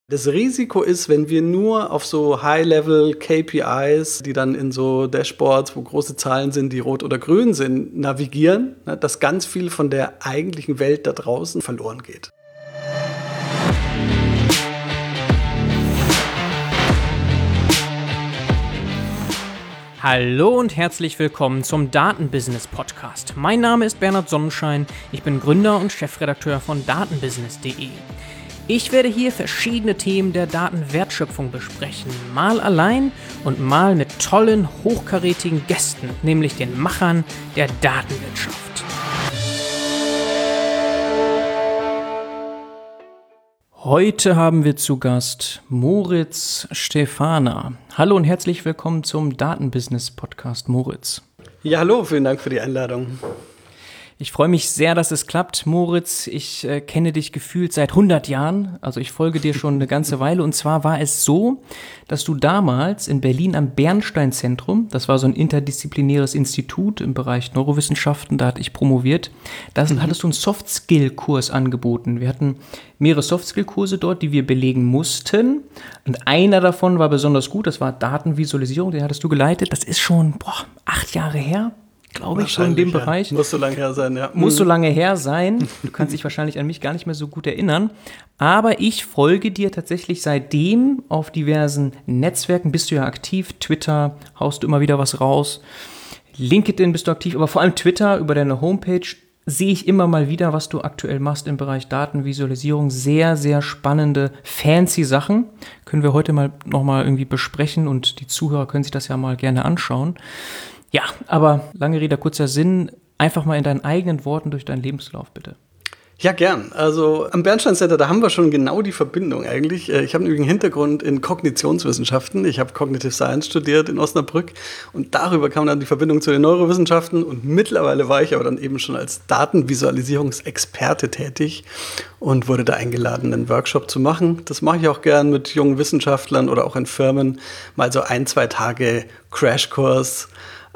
Das Risiko ist, wenn wir nur auf so High-Level KPIs, die dann in so Dashboards, wo große Zahlen sind, die rot oder grün sind, navigieren, dass ganz viel von der eigentlichen Welt da draußen verloren geht. Hallo und herzlich willkommen zum Datenbusiness Podcast. Mein Name ist Bernhard Sonnenschein, ich bin Gründer und Chefredakteur von datenbusiness.de. Ich werde hier verschiedene Themen der Datenwertschöpfung besprechen, mal allein und mal mit tollen, hochkarätigen Gästen, nämlich den Machern der Datenwirtschaft. Heute haben wir zu Gast Moritz Stefana. Hallo und herzlich willkommen zum Datenbusiness Podcast, Moritz. Ja, hallo, vielen Dank für die Einladung. Ich freue mich sehr, dass es klappt, Moritz. Ich kenne dich gefühlt seit 100 Jahren, also ich folge dir schon eine ganze Weile. Und zwar war es so, dass du damals in Berlin am Bernstein-Zentrum, das war so ein interdisziplinäres Institut im Bereich Neurowissenschaften, da hatte ich promoviert, hattest du einen Soft-Skill-Kurs angeboten. Wir hatten mehrere Soft-Skill-Kurse dort, die wir belegen mussten. Und einer davon war besonders gut, das war Datenvisualisierung, den hattest du geleitet. Das ist schon 8 Jahre her. Glaube ich, so in dem Bereich. Muss so lange her sein, ja. Muss so lange her sein. Du kannst dich wahrscheinlich an mich gar nicht mehr so gut erinnern. Aber ich folge dir tatsächlich seitdem auf diversen Netzwerken. Bist du ja aktiv. Twitter haust du immer wieder was raus. LinkedIn bist du aktiv. Aber vor allem Twitter über deine Homepage sehe ich immer mal wieder, was du aktuell machst im Bereich Datenvisualisierung. Sehr, sehr spannende, fancy Sachen. Können wir heute nochmal irgendwie besprechen und die Zuhörer können sich das ja mal gerne anschauen. Ja, aber lange Rede, kurzer Sinn, einfach mal in deinen eigenen Worten durch deinen Lebenslauf, bitte. Ja, gern. Also am Bernstein Center, da haben wir schon genau die Verbindung eigentlich. Ich habe nämlich einen Hintergrund in Kognitionswissenschaften. Ich habe Cognitive Science studiert in Osnabrück und darüber kam dann die Verbindung zu den Neurowissenschaften und mittlerweile war ich aber dann eben schon als Datenvisualisierungsexperte tätig und wurde da eingeladen, einen Workshop zu machen. Das mache ich auch gern mit jungen Wissenschaftlern oder auch in Firmen, mal so 1-2 Tage Crashkurs.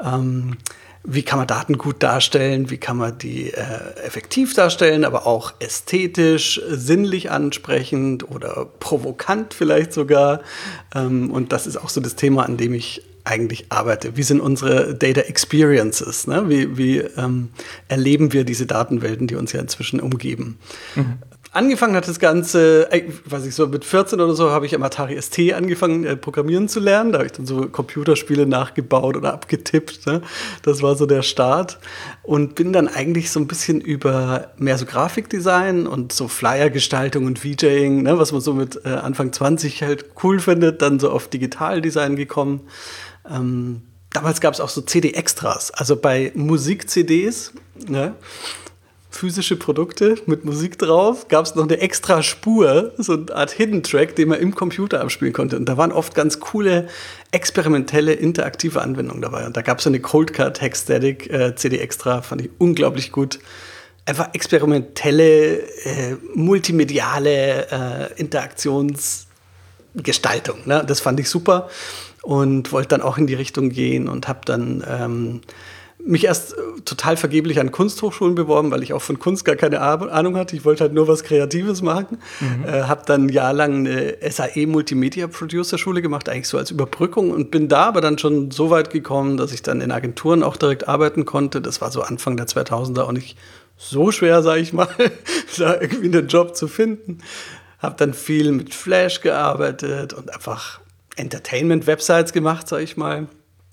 Wie kann man Daten gut darstellen, wie kann man die effektiv darstellen, aber auch ästhetisch, sinnlich ansprechend oder provokant vielleicht sogar. Und das ist auch so das Thema, an dem ich eigentlich arbeite. Wie sind unsere Data Experiences? Ne? Wie erleben wir diese Datenwelten, die uns ja inzwischen umgeben? Mhm. Angefangen hat das Ganze, mit 14 oder so habe ich am Atari ST angefangen, programmieren zu lernen. Da habe ich dann so Computerspiele nachgebaut oder abgetippt. Ne? Das war so der Start. Und bin dann eigentlich so ein bisschen über mehr so Grafikdesign und so Flyergestaltung und VJing, ne? Was man so mit Anfang 20 halt cool findet, dann so auf Digitaldesign gekommen. Damals gab es auch so CD-Extras, also bei Musik-CDs, ne? Physische Produkte mit Musik drauf, gab es noch eine extra Spur, so eine Art Hidden Track, den man im Computer abspielen konnte. Und da waren oft ganz coole, experimentelle, interaktive Anwendungen dabei. Und da gab es so eine Cold Cut Hexstatic CD Extra, fand ich unglaublich gut. Einfach experimentelle, multimediale Interaktionsgestaltung. Ne? Das fand ich super und wollte dann auch in die Richtung gehen und habe dann mich erst total vergeblich an Kunsthochschulen beworben, weil ich auch von Kunst gar keine Ahnung hatte. Ich wollte halt nur was Kreatives machen. Habe dann ein Jahr lang eine SAE-Multimedia-Producer-Schule gemacht, eigentlich so als Überbrückung und bin da aber dann schon so weit gekommen, dass ich dann in Agenturen auch direkt arbeiten konnte. Das war so Anfang der 2000er auch nicht so schwer, sage ich mal, da irgendwie einen Job zu finden. Habe dann viel mit Flash gearbeitet und einfach Entertainment-Websites gemacht, sage ich mal.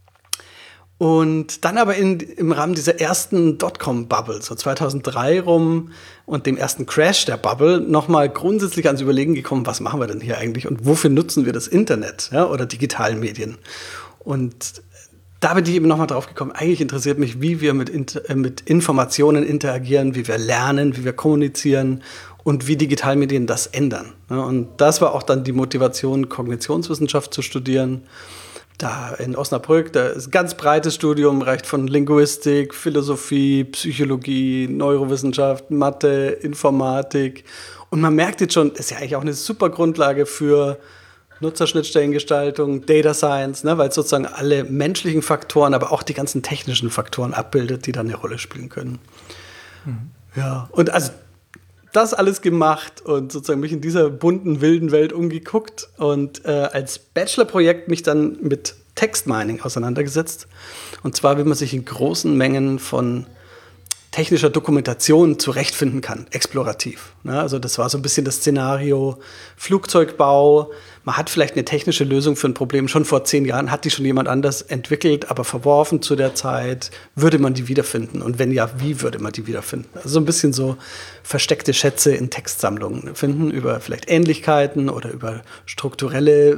Und dann aber im Rahmen dieser ersten Dotcom-Bubble, so 2003 rum und dem ersten Crash der Bubble, nochmal grundsätzlich ans Überlegen gekommen, was machen wir denn hier eigentlich und wofür nutzen wir das Internet, ja, oder digitalen Medien. Und da bin ich eben nochmal drauf gekommen, eigentlich interessiert mich, wie wir mit Informationen interagieren, wie wir lernen, wie wir kommunizieren und wie Digitalmedien das ändern. Ja, und das war auch dann die Motivation, Kognitionswissenschaft zu studieren. Da in Osnabrück, da ist ein ganz breites Studium, reicht von Linguistik, Philosophie, Psychologie, Neurowissenschaft, Mathe, Informatik. Und man merkt jetzt schon, das ist ja eigentlich auch eine super Grundlage für Nutzerschnittstellengestaltung, Data Science, ne, weil es sozusagen alle menschlichen Faktoren, aber auch die ganzen technischen Faktoren abbildet, die dann eine Rolle spielen können. Mhm. Ja, und also das alles gemacht und sozusagen mich in dieser bunten, wilden Welt umgeguckt und als Bachelorprojekt mich dann mit Textmining auseinandergesetzt. Und zwar, wie man sich in großen Mengen von technischer Dokumentation zurechtfinden kann, explorativ. Ne? Also das war so ein bisschen das Szenario Flugzeugbau. Man hat vielleicht eine technische Lösung für ein Problem schon vor 10 Jahren, hat die schon jemand anders entwickelt, aber verworfen zu der Zeit. Würde man die wiederfinden? Und wenn ja, wie würde man die wiederfinden? Also so ein bisschen so versteckte Schätze in Textsammlungen finden, über vielleicht Ähnlichkeiten oder über strukturelle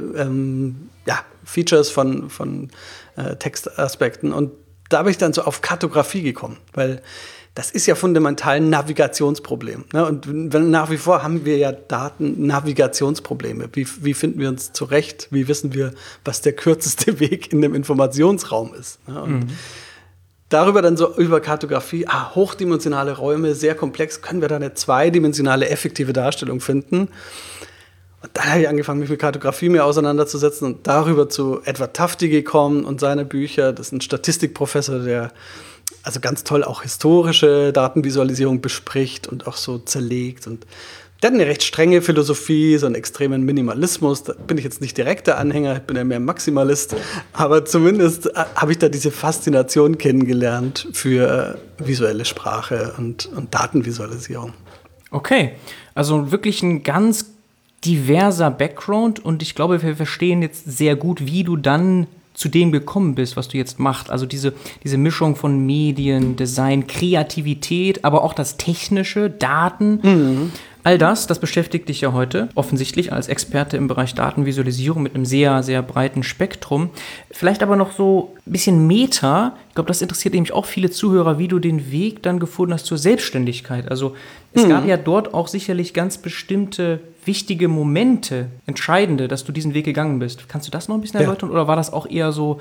Features von Textaspekten. Und da bin ich dann so auf Kartografie gekommen, weil das ist ja fundamental ein Navigationsproblem. Ne? Und nach wie vor haben wir ja Daten-Navigationsprobleme. Wie finden wir uns zurecht? Wie wissen wir, was der kürzeste Weg in dem Informationsraum ist? Ne? Und darüber dann so über Kartografie, hochdimensionale Räume, sehr komplex, können wir da eine zweidimensionale effektive Darstellung finden? Und dann habe ich angefangen, mich mit Kartografie mehr auseinanderzusetzen und darüber zu Edward Tufte gekommen und seine Bücher. Das ist ein Statistikprofessor, der also ganz toll auch historische Datenvisualisierung bespricht und auch so zerlegt. Und der hat eine recht strenge Philosophie, so einen extremen Minimalismus. Da bin ich jetzt nicht direkt der Anhänger, ich bin ja mehr Maximalist. Aber zumindest habe ich da diese Faszination kennengelernt für visuelle Sprache und Datenvisualisierung. Okay, also wirklich ein ganz diverser Background und ich glaube, wir verstehen jetzt sehr gut, wie du dann zu dem gekommen bist, was du jetzt machst. Also diese Mischung von Medien, Design, Kreativität, aber auch das Technische, Daten. All das beschäftigt dich ja heute offensichtlich als Experte im Bereich Datenvisualisierung mit einem sehr, sehr breiten Spektrum. Vielleicht aber noch so ein bisschen Meta. Ich glaube, das interessiert nämlich auch viele Zuhörer, wie du den Weg dann gefunden hast zur Selbstständigkeit. Also es gab ja dort auch sicherlich ganz bestimmte wichtige Momente, entscheidende, dass du diesen Weg gegangen bist. Kannst du das noch ein bisschen erläutern? Oder war das auch eher so,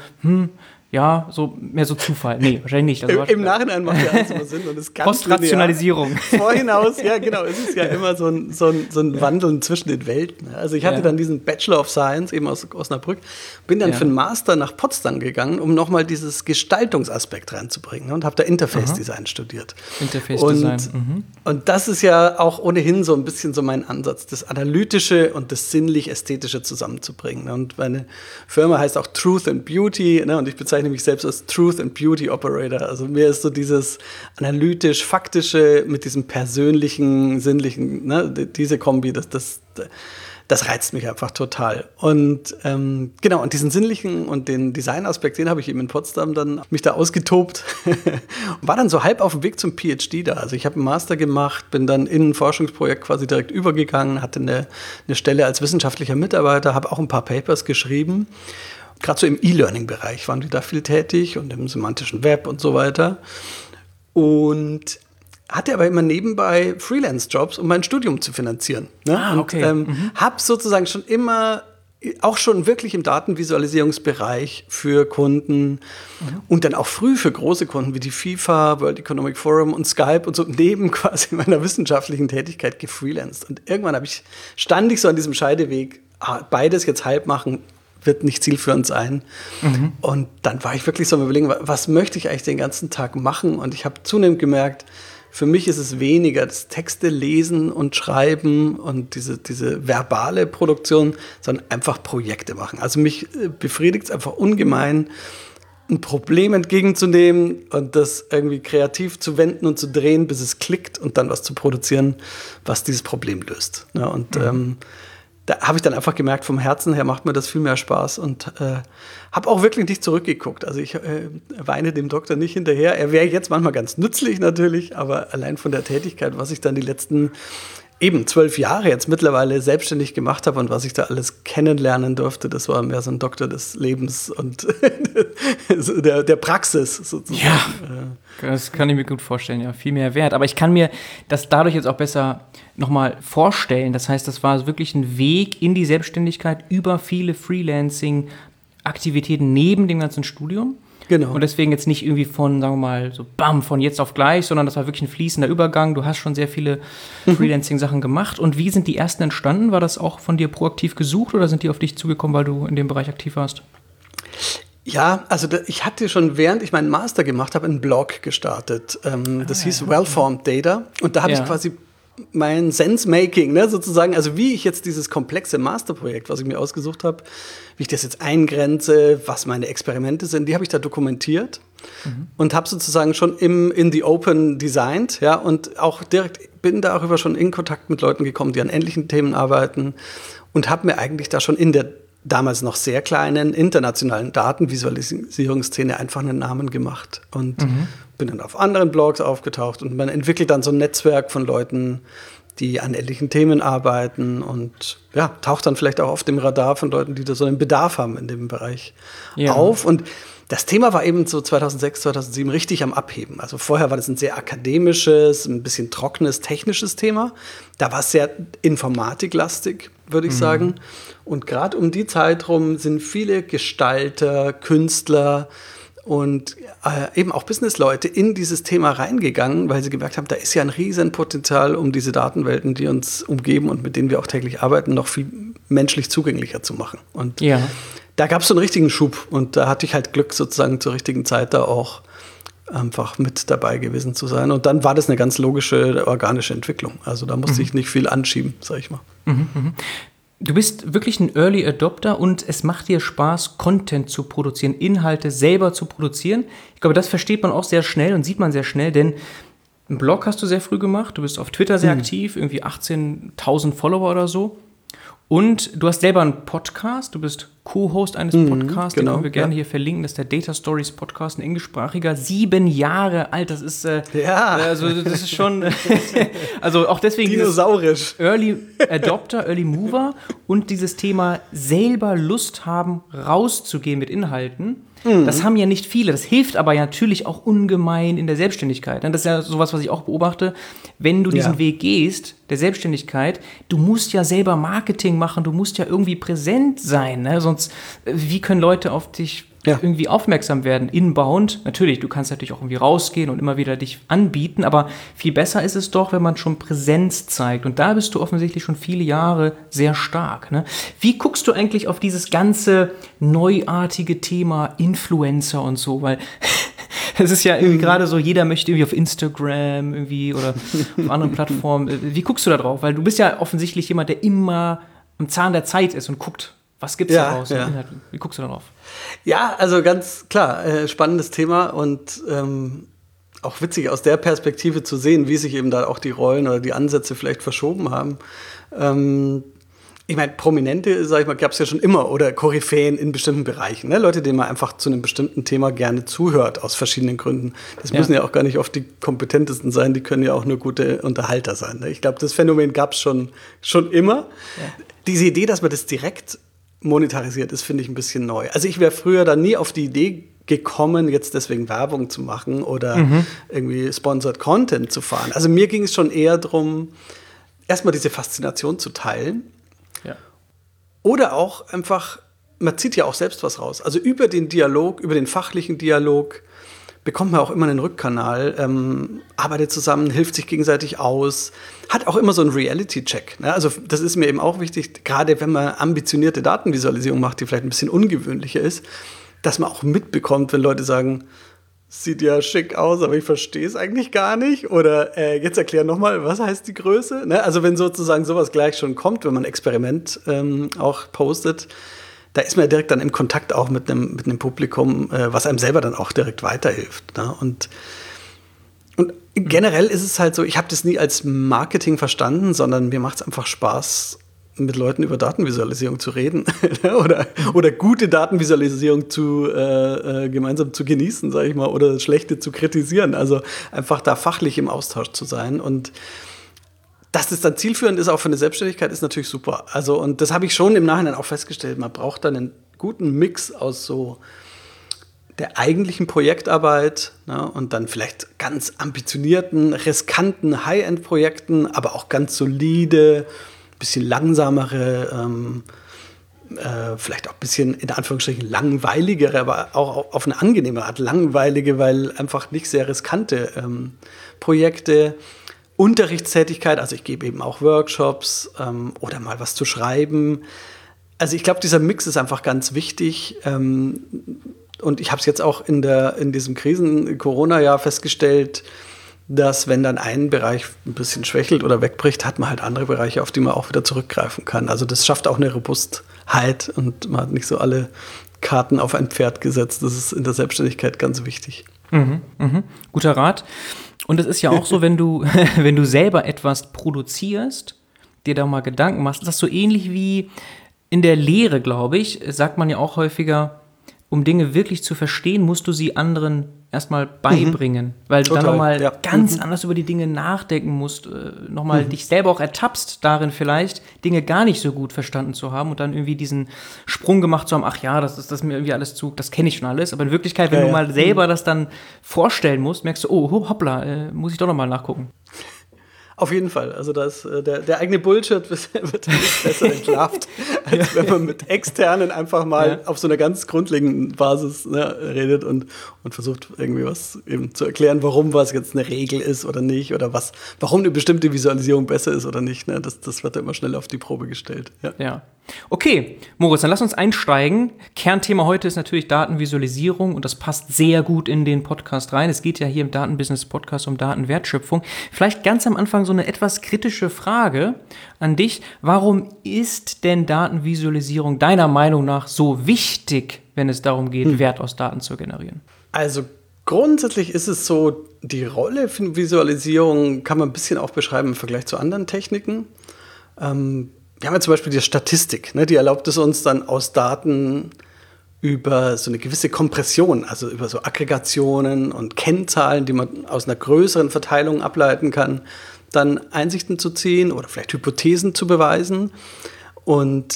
so mehr so Zufall? Nee, wahrscheinlich nicht. Also Im Nachhinein macht ja alles immer Sinn und ist ganz Postrationalisierung. Vorhinaus, ja genau, es ist ja immer so ein Wandeln zwischen den Welten. Also ich hatte dann diesen Bachelor of Science eben aus Osnabrück, bin dann für einen Master nach Potsdam gegangen, um nochmal dieses Gestaltungsaspekt reinzubringen und habe da Interface Design studiert. Interface Design. Und das ist ja auch ohnehin so ein bisschen so mein Ansatz, das Analytische und das Sinnlich-Ästhetische zusammenzubringen. Und meine Firma heißt auch Truth and Beauty, ne? Und ich bezeichne mich selbst als Truth and Beauty Operator. Also mir ist so dieses analytisch-faktische mit diesem persönlichen, sinnlichen, ne? Diese Kombi, das reizt mich einfach total. Und genau, und diesen sinnlichen und den Designaspekt, den habe ich eben in Potsdam dann mich da ausgetobt und war dann so halb auf dem Weg zum PhD da. Also ich habe einen Master gemacht, bin dann in ein Forschungsprojekt quasi direkt übergegangen, hatte eine Stelle als wissenschaftlicher Mitarbeiter, habe auch ein paar Papers geschrieben. Gerade so im E-Learning-Bereich waren wir da viel tätig und im semantischen Web und so weiter. Und hatte aber immer nebenbei Freelance-Jobs, um mein Studium zu finanzieren. Ne? Okay. Und habe sozusagen schon immer, auch schon wirklich im Datenvisualisierungsbereich für Kunden und dann auch früh für große Kunden wie die FIFA, World Economic Forum und Skype und so neben quasi meiner wissenschaftlichen Tätigkeit gefreelanced. Und irgendwann stand ich so an diesem Scheideweg, beides jetzt halb machen, wird nicht zielführend sein. Und dann war ich wirklich so am Überlegen, was möchte ich eigentlich den ganzen Tag machen? Und ich habe zunehmend gemerkt, für mich ist es weniger das Texte lesen und schreiben und diese verbale Produktion, sondern einfach Projekte machen. Also mich befriedigt es einfach ungemein, ein Problem entgegenzunehmen und das irgendwie kreativ zu wenden und zu drehen, bis es klickt und dann was zu produzieren, was dieses Problem löst. Ja, und da habe ich dann einfach gemerkt, vom Herzen her macht mir das viel mehr Spaß und habe auch wirklich nicht zurückgeguckt. Also ich weine dem Doktor nicht hinterher. Er wäre jetzt manchmal ganz nützlich natürlich, aber allein von der Tätigkeit, was ich dann die letzten 12 Jahre jetzt mittlerweile selbstständig gemacht habe und was ich da alles kennenlernen durfte, das war mehr so ein Doktor des Lebens und der Praxis sozusagen. Ja, das kann ich mir gut vorstellen, ja, viel mehr wert. Aber ich kann mir das dadurch jetzt auch besser nochmal vorstellen. Das heißt, das war wirklich ein Weg in die Selbstständigkeit über viele Freelancing-Aktivitäten neben dem ganzen Studium. Genau. Und deswegen jetzt nicht irgendwie von, sagen wir mal, so von jetzt auf gleich, sondern das war wirklich ein fließender Übergang. Du hast schon sehr viele Freelancing-Sachen gemacht. Und wie sind die ersten entstanden? War das auch von dir proaktiv gesucht oder sind die auf dich zugekommen, weil du in dem Bereich aktiv warst? Ja, also ich hatte schon, während ich meinen Master gemacht habe, einen Blog gestartet. Das hieß Well-Formed Data. Und da habe ich quasi mein Sense-Making, ne, sozusagen, also wie ich jetzt dieses komplexe Masterprojekt, was ich mir ausgesucht habe, wie ich das jetzt eingrenze, was meine Experimente sind, die habe ich da dokumentiert und habe sozusagen schon in the open designt, ja, und auch bin darüber schon in Kontakt mit Leuten gekommen, die an ähnlichen Themen arbeiten und habe mir eigentlich da schon in der damals noch sehr kleinen internationalen Datenvisualisierungsszene einfach einen Namen gemacht und bin dann auf anderen Blogs aufgetaucht und man entwickelt dann so ein Netzwerk von Leuten, die an ähnlichen Themen arbeiten und ja, taucht dann vielleicht auch auf dem Radar von Leuten, die da so einen Bedarf haben in dem Bereich auf. Und das Thema war eben so 2006, 2007 richtig am Abheben. Also vorher war das ein sehr akademisches, ein bisschen trockenes, technisches Thema. Da war es sehr informatiklastig, würde ich sagen. Und gerade um die Zeit rum sind viele Gestalter, Künstler und eben auch Businessleute in dieses Thema reingegangen, weil sie gemerkt haben, da ist ja ein Riesenpotenzial, um diese Datenwelten, die uns umgeben und mit denen wir auch täglich arbeiten, noch viel menschlich zugänglicher zu machen. Und da gab es so einen richtigen Schub und da hatte ich halt Glück, sozusagen zur richtigen Zeit da auch einfach mit dabei gewesen zu sein. Und dann war das eine ganz logische, organische Entwicklung. Also da musste ich nicht viel anschieben, sag ich mal. Du bist wirklich ein Early Adopter und es macht dir Spaß, Content zu produzieren, Inhalte selber zu produzieren. Ich glaube, das versteht man auch sehr schnell und sieht man sehr schnell, denn einen Blog hast du sehr früh gemacht, du bist auf Twitter sehr aktiv, irgendwie 18.000 Follower oder so. Und du hast selber einen Podcast, du bist Co-Host eines Podcasts, den können wir gerne hier verlinken, das ist der Data Stories Podcast, ein englischsprachiger, 7 Jahre alt, das ist, also das ist schon, also auch deswegen dinosaurisch. Early Adopter, Early Mover und dieses Thema selber Lust haben, rauszugehen mit Inhalten. Das haben ja nicht viele. Das hilft aber ja natürlich auch ungemein in der Selbstständigkeit. Das ist ja sowas, was ich auch beobachte. Wenn du diesen Weg gehst, der Selbstständigkeit, du musst ja selber Marketing machen, du musst ja irgendwie präsent sein. Ne? Sonst, wie können Leute auf dich irgendwie aufmerksam werden? Inbound, natürlich, du kannst natürlich auch irgendwie rausgehen und immer wieder dich anbieten, aber viel besser ist es doch, wenn man schon Präsenz zeigt. Und da bist du offensichtlich schon viele Jahre sehr stark. Ne? Wie guckst du eigentlich auf dieses ganze neuartige Thema Influencer und so? Weil es ist ja irgendwie gerade so, jeder möchte irgendwie auf Instagram irgendwie oder auf anderen Plattformen. Wie guckst du da drauf? Weil du bist ja offensichtlich jemand, der immer am Zahn der Zeit ist und guckt, was gibt's da raus? Wie guckst du darauf? Ja, also ganz klar, spannendes Thema und auch witzig aus der Perspektive zu sehen, wie sich eben da auch die Rollen oder die Ansätze vielleicht verschoben haben. Ich meine, Prominente, sag ich mal, gab es ja schon immer oder Koryphäen in bestimmten Bereichen. Ne? Leute, denen man einfach zu einem bestimmten Thema gerne zuhört, aus verschiedenen Gründen. Das müssen ja auch gar nicht oft die kompetentesten sein, die können ja auch nur gute Unterhalter sein. Ne? Ich glaube, das Phänomen gab es schon immer. Ja. Diese Idee, dass man das direkt monetarisiert ist, finde ich ein bisschen neu. Also ich wäre früher da nie auf die Idee gekommen, jetzt deswegen Werbung zu machen oder irgendwie Sponsored Content zu fahren. Also mir ging es schon eher darum, erstmal diese Faszination zu teilen. Ja. Oder auch einfach, man zieht ja auch selbst was raus. Also über den Dialog, über den fachlichen Dialog bekommt man auch immer einen Rückkanal, arbeitet zusammen, hilft sich gegenseitig aus, hat auch immer so einen Reality-Check. Ne? Also das ist mir eben auch wichtig, gerade wenn man ambitionierte Datenvisualisierung macht, die vielleicht ein bisschen ungewöhnlicher ist, dass man auch mitbekommt, wenn Leute sagen, sieht ja schick aus, aber ich verstehe es eigentlich gar nicht. Oder jetzt erklär nochmal, was heißt die Größe? Ne? Also wenn sozusagen sowas gleich schon kommt, wenn man ein Experiment auch postet, da ist man ja direkt dann im Kontakt auch mit einem Publikum, was einem selber dann auch direkt weiterhilft. Ne? Und generell ist es halt so, ich habe das nie als Marketing verstanden, sondern mir macht es einfach Spaß, mit Leuten über Datenvisualisierung zu reden oder gute Datenvisualisierung gemeinsam zu genießen, sage ich mal, oder schlechte zu kritisieren. Also einfach da fachlich im Austausch zu sein. Und dass das dann zielführend ist, auch für eine Selbstständigkeit, ist natürlich super. Also, und das habe ich schon im Nachhinein auch festgestellt. Man braucht dann einen guten Mix aus so der eigentlichen Projektarbeit, ne, und dann vielleicht ganz ambitionierten, riskanten High-End-Projekten, aber auch ganz solide, bisschen langsamere, vielleicht auch ein bisschen in Anführungsstrichen langweiligere, aber auch auf eine angenehme Art langweilige, weil einfach nicht sehr riskante Projekte. Unterrichtstätigkeit, also ich gebe eben auch Workshops oder mal was zu schreiben. Also ich glaube, dieser Mix ist einfach ganz wichtig. Und ich habe es jetzt auch in diesem Corona-Jahr festgestellt, dass wenn dann ein Bereich ein bisschen schwächelt oder wegbricht, hat man halt andere Bereiche, auf die man auch wieder zurückgreifen kann. Also das schafft auch eine Robustheit und man hat nicht so alle Karten auf ein Pferd gesetzt. Das ist in der Selbstständigkeit ganz wichtig. Guter Rat. Und es ist ja auch so, wenn du selber etwas produzierst, dir da mal Gedanken machst, ist das so ähnlich wie in der Lehre, glaube ich, sagt man ja auch häufiger, um Dinge wirklich zu verstehen, musst du sie anderen erstmal beibringen, weil du dann nochmal ganz anders über die Dinge nachdenken musst, nochmal dich selber auch ertappst darin vielleicht, Dinge gar nicht so gut verstanden zu haben und dann irgendwie diesen Sprung gemacht zu haben, ach ja, das ist mir irgendwie alles das kenne ich schon alles, aber in Wirklichkeit, wenn du mal selber das dann vorstellen musst, merkst du, oh, hoppla, muss ich doch nochmal nachgucken. Auf jeden Fall. Also der eigene Bullshit wird nicht besser entlarvt, als wenn man mit Externen einfach mal auf so einer ganz grundlegenden Basis redet und versucht irgendwie was eben zu erklären, warum was jetzt eine Regel ist oder nicht oder warum eine bestimmte Visualisierung besser ist oder nicht. Ne? Das wird immer schnell auf die Probe gestellt. Ja. Okay, Moritz, dann lass uns einsteigen. Kernthema heute ist natürlich Datenvisualisierung und das passt sehr gut in den Podcast rein. Es geht ja hier im Datenbusiness-Podcast um Datenwertschöpfung. Vielleicht ganz am Anfang so eine etwas kritische Frage an dich. Warum ist denn Datenvisualisierung deiner Meinung nach so wichtig, wenn es darum geht, Wert aus Daten zu generieren? Also grundsätzlich ist es so, die Rolle von Visualisierung kann man ein bisschen auch beschreiben im Vergleich zu anderen Techniken. Wir haben ja zum Beispiel die Statistik, ne, die erlaubt es uns dann aus Daten über so eine gewisse Kompression, also über so Aggregationen und Kennzahlen, die man aus einer größeren Verteilung ableiten kann, dann Einsichten zu ziehen oder vielleicht Hypothesen zu beweisen. Und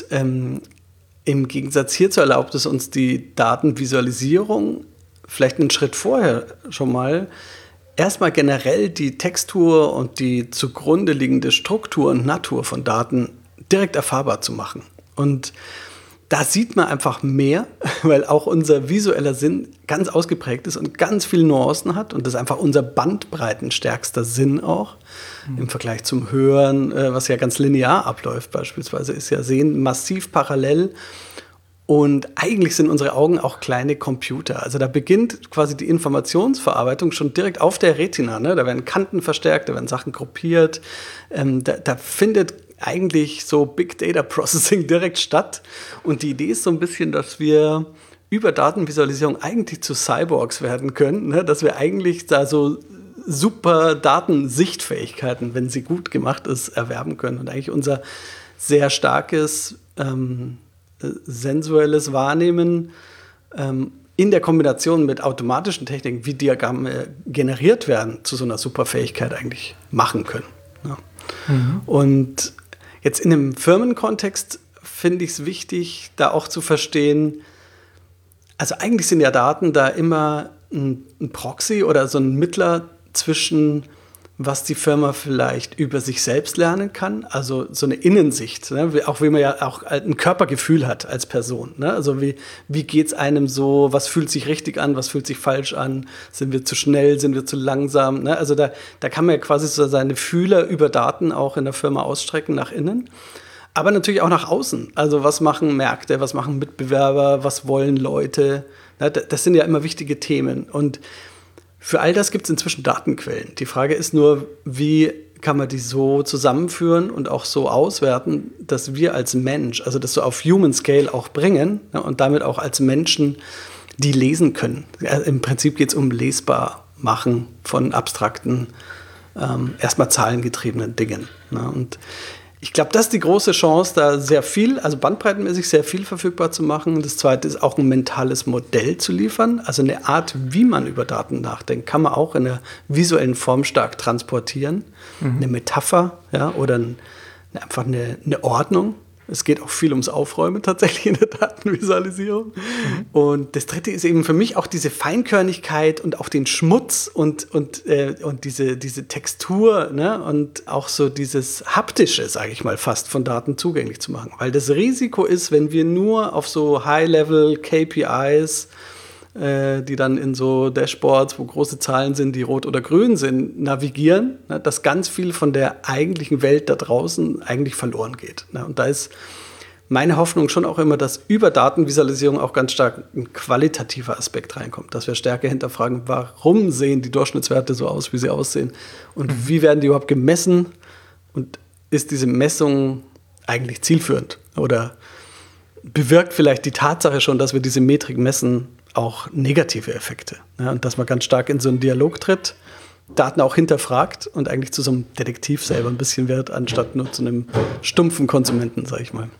im Gegensatz hierzu erlaubt es uns die Datenvisualisierung vielleicht einen Schritt vorher schon mal erstmal generell die Textur und die zugrunde liegende Struktur und Natur von Daten direkt erfahrbar zu machen. Und da sieht man einfach mehr, weil auch unser visueller Sinn ganz ausgeprägt ist und ganz viele Nuancen hat. Und das ist einfach unser bandbreitenstärkster Sinn auch. Im Vergleich zum Hören, was ja ganz linear abläuft beispielsweise, ist ja Sehen massiv parallel. Und eigentlich sind unsere Augen auch kleine Computer. Also da beginnt quasi die Informationsverarbeitung schon direkt auf der Retina. Ne? Da werden Kanten verstärkt, da werden Sachen gruppiert. Da findet eigentlich so Big Data Processing direkt statt. Und die Idee ist so ein bisschen, dass wir über Datenvisualisierung eigentlich zu Cyborgs werden können. Ne? Dass wir eigentlich da so super Datensichtfähigkeiten, wenn sie gut gemacht ist, erwerben können. Und eigentlich unser sehr starkes sensuelles Wahrnehmen in der Kombination mit automatischen Techniken, wie Diagramme generiert werden, zu so einer Superfähigkeit eigentlich machen können. Ja. Und jetzt in einem Firmenkontext finde ich es wichtig, da auch zu verstehen, also eigentlich sind ja Daten da immer ein Proxy oder so ein Mittler zwischen was die Firma vielleicht über sich selbst lernen kann, also so eine Innensicht, ne? Auch wie man ja auch ein Körpergefühl hat als Person. Ne? Also wie geht es einem so, was fühlt sich richtig an, was fühlt sich falsch an, sind wir zu schnell, sind wir zu langsam. Ne? Also da kann man ja quasi so seine Fühler über Daten auch in der Firma ausstrecken nach innen, aber natürlich auch nach außen. Also was machen Märkte, was machen Mitbewerber, was wollen Leute. Ne? Das sind ja immer wichtige Themen und für all das gibt es inzwischen Datenquellen. Die Frage ist nur, wie kann man die so zusammenführen und auch so auswerten, dass wir als Mensch, also das so auf Human Scale auch bringen, ja, und damit auch als Menschen die lesen können. Ja, im Prinzip geht es um lesbar machen von abstrakten, erstmal zahlengetriebenen Dingen. Ne? Und ich glaube, das ist die große Chance, da sehr viel, also bandbreitenmäßig sehr viel verfügbar zu machen. Das Zweite ist auch ein mentales Modell zu liefern. Also eine Art, wie man über Daten nachdenkt, kann man auch in einer visuellen Form stark transportieren. Eine Metapher, ja, oder einfach eine Ordnung. Es geht auch viel ums Aufräumen tatsächlich in der Datenvisualisierung. Und das Dritte ist eben für mich auch diese Feinkörnigkeit und auch den Schmutz und diese Textur, ne? Und auch so dieses Haptische, sage ich mal, fast von Daten zugänglich zu machen. Weil das Risiko ist, wenn wir nur auf so High-Level KPIs, die dann in so Dashboards, wo große Zahlen sind, die rot oder grün sind, navigieren, ne, dass ganz viel von der eigentlichen Welt da draußen eigentlich verloren geht. Ne? Und da ist meine Hoffnung schon auch immer, dass über Datenvisualisierung auch ganz stark ein qualitativer Aspekt reinkommt, dass wir stärker hinterfragen, warum sehen die Durchschnittswerte so aus, wie sie aussehen und wie werden die überhaupt gemessen und ist diese Messung eigentlich zielführend oder bewirkt vielleicht die Tatsache schon, dass wir diese Metrik messen, auch negative Effekte. Ja, und dass man ganz stark in so einen Dialog tritt, Daten auch hinterfragt und eigentlich zu so einem Detektiv selber ein bisschen wird, anstatt nur zu einem stumpfen Konsumenten, sag ich mal.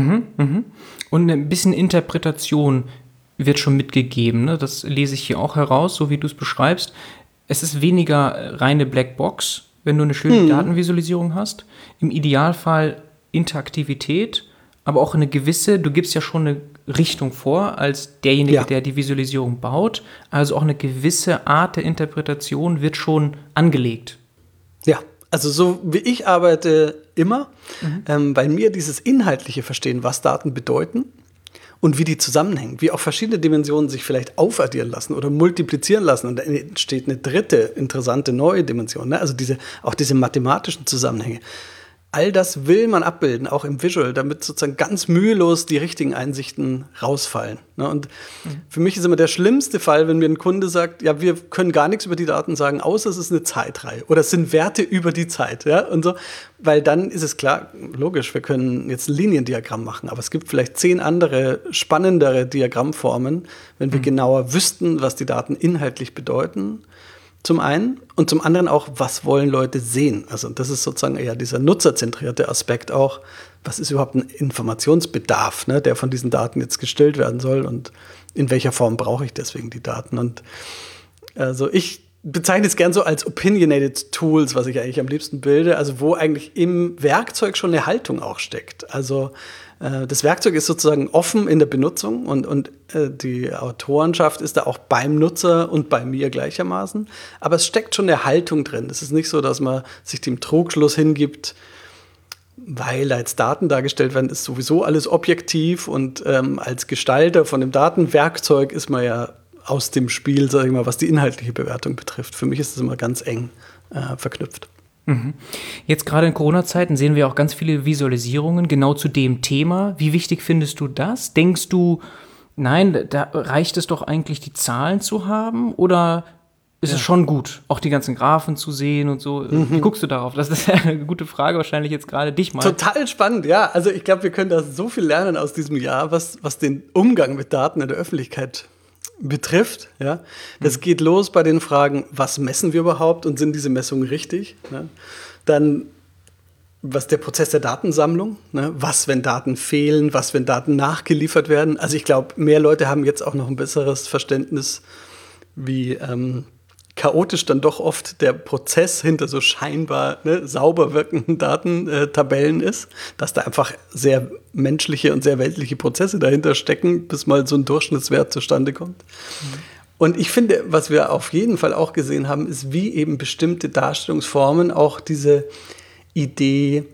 Und ein bisschen Interpretation wird schon mitgegeben, ne? Das lese ich hier auch heraus, so wie du es beschreibst. Es ist weniger reine Blackbox, wenn du eine schöne Datenvisualisierung hast. Im Idealfall Interaktivität, aber auch eine gewisse, du gibst ja schon eine Richtung vor, als derjenige, der die Visualisierung baut. Also auch eine gewisse Art der Interpretation wird schon angelegt. Ja, also so wie ich arbeite immer, weil mir dieses inhaltliche Verstehen, was Daten bedeuten und wie die zusammenhängen, wie auch verschiedene Dimensionen sich vielleicht aufaddieren lassen oder multiplizieren lassen und dann entsteht eine dritte interessante neue Dimension, ne? Also auch diese mathematischen Zusammenhänge. All das will man abbilden, auch im Visual, damit sozusagen ganz mühelos die richtigen Einsichten rausfallen. Und für mich ist immer der schlimmste Fall, wenn mir ein Kunde sagt, ja, wir können gar nichts über die Daten sagen, außer es ist eine Zeitreihe oder es sind Werte über die Zeit. Ja? Und so, weil dann ist es klar, logisch, wir können jetzt ein Liniendiagramm machen, aber es gibt vielleicht 10 andere, spannendere Diagrammformen, wenn wir genauer wüssten, was die Daten inhaltlich bedeuten. Zum einen und zum anderen auch, was wollen Leute sehen? Also das ist sozusagen eher dieser nutzerzentrierte Aspekt auch. Was ist überhaupt ein Informationsbedarf, ne, der von diesen Daten jetzt gestillt werden soll und in welcher Form brauche ich deswegen die Daten? Und also ich bezeichne es gern so als opinionated Tools, was ich eigentlich am liebsten bilde, also wo eigentlich im Werkzeug schon eine Haltung auch steckt. Also das Werkzeug ist sozusagen offen in der Benutzung und die Autorenschaft ist da auch beim Nutzer und bei mir gleichermaßen. Aber es steckt schon eine Haltung drin. Es ist nicht so, dass man sich dem Trugschluss hingibt, weil da jetzt Daten dargestellt werden, ist sowieso alles objektiv und als Gestalter von dem Datenwerkzeug ist man ja aus dem Spiel, sag ich mal, was die inhaltliche Bewertung betrifft. Für mich ist das immer ganz eng verknüpft. Jetzt gerade in Corona-Zeiten sehen wir auch ganz viele Visualisierungen genau zu dem Thema. Wie wichtig findest du das? Denkst du, nein, da reicht es doch eigentlich, die Zahlen zu haben? Oder ist es schon gut, auch die ganzen Graphen zu sehen und so? Wie guckst du darauf? Das ist eine gute Frage, wahrscheinlich jetzt gerade dich mal. Total spannend, ja. Also ich glaube, wir können da so viel lernen aus diesem Jahr, was den Umgang mit Daten in der Öffentlichkeit betrifft. Ja. Das geht los bei den Fragen, was messen wir überhaupt und sind diese Messungen richtig? Ne? Dann, was der Prozess der Datensammlung, ne? Was, wenn Daten fehlen, was, wenn Daten nachgeliefert werden. Also ich glaube, mehr Leute haben jetzt auch noch ein besseres Verständnis, wie chaotisch dann doch oft der Prozess hinter so scheinbar sauber wirkenden Datentabellen ist, dass da einfach sehr menschliche und sehr weltliche Prozesse dahinter stecken, bis mal so ein Durchschnittswert zustande kommt. Und ich finde, was wir auf jeden Fall auch gesehen haben, ist, wie eben bestimmte Darstellungsformen auch diese Idee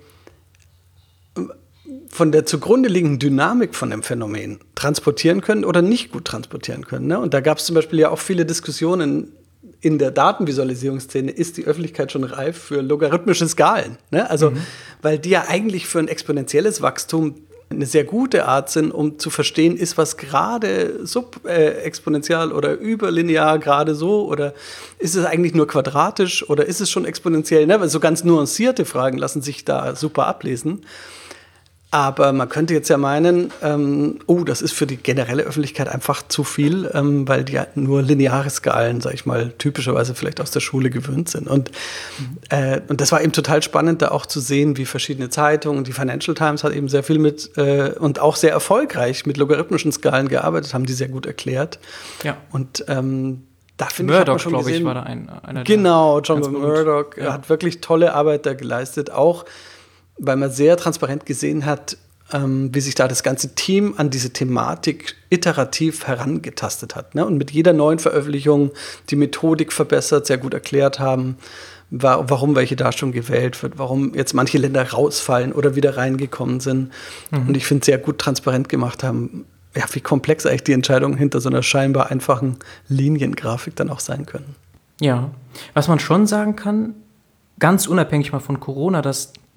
von der zugrunde liegenden Dynamik von dem Phänomen transportieren können oder nicht gut transportieren können. Ne? Und da gab es zum Beispiel ja auch viele Diskussionen in der Datenvisualisierungsszene, ist die Öffentlichkeit schon reif für logarithmische Skalen. Ne? Also, weil die ja eigentlich für ein exponentielles Wachstum eine sehr gute Art sind, um zu verstehen, ist was gerade subexponentiell oder überlinear gerade so oder ist es eigentlich nur quadratisch oder ist es schon exponentiell? Ne? Weil so ganz nuancierte Fragen lassen sich da super ablesen. Aber man könnte jetzt ja meinen, das ist für die generelle Öffentlichkeit einfach zu viel, weil die ja nur lineare Skalen, sag ich mal, typischerweise vielleicht aus der Schule gewöhnt sind. Und das war eben total spannend, da auch zu sehen, wie verschiedene Zeitungen, die Financial Times hat eben sehr viel mit und auch sehr erfolgreich mit logarithmischen Skalen gearbeitet, haben die sehr gut erklärt. Ja. Und da finde Murdoch, ich, glaube ich, war da einer. Genau, John Murdoch hat wirklich tolle Arbeit da geleistet, auch weil man sehr transparent gesehen hat, wie sich da das ganze Team an diese Thematik iterativ herangetastet hat. Ne? Und mit jeder neuen Veröffentlichung die Methodik verbessert, sehr gut erklärt haben, warum welche Darstellung gewählt wird, warum jetzt manche Länder rausfallen oder wieder reingekommen sind. Und ich finde, sehr gut transparent gemacht haben, ja, wie komplex eigentlich die Entscheidungen hinter so einer scheinbar einfachen Liniengrafik dann auch sein können. Ja, was man schon sagen kann, ganz unabhängig mal von Corona, dass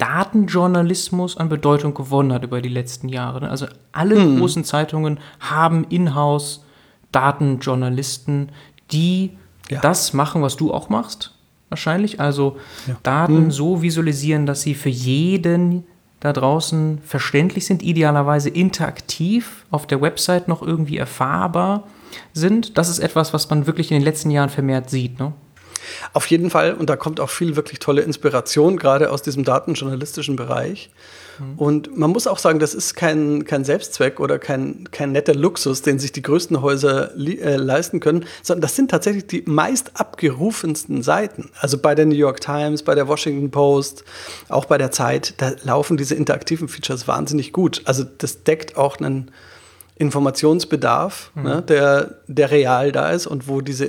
Datenjournalismus an Bedeutung gewonnen hat über die letzten Jahre. Also alle großen Zeitungen haben in-house Datenjournalisten, die das machen, was du auch machst, wahrscheinlich. Also Daten so visualisieren, dass sie für jeden da draußen verständlich sind, idealerweise interaktiv auf der Website noch irgendwie erfahrbar sind. Das ist etwas, was man wirklich in den letzten Jahren vermehrt sieht, ne? Auf jeden Fall, und da kommt auch viel wirklich tolle Inspiration, gerade aus diesem datenjournalistischen Bereich. Und man muss auch sagen, das ist kein Selbstzweck oder kein netter Luxus, den sich die größten Häuser leisten können, sondern das sind tatsächlich die meist abgerufensten Seiten. Also bei der New York Times, bei der Washington Post, auch bei der Zeit, da laufen diese interaktiven Features wahnsinnig gut. Also das deckt auch einen Informationsbedarf, ne, der real da ist und wo diese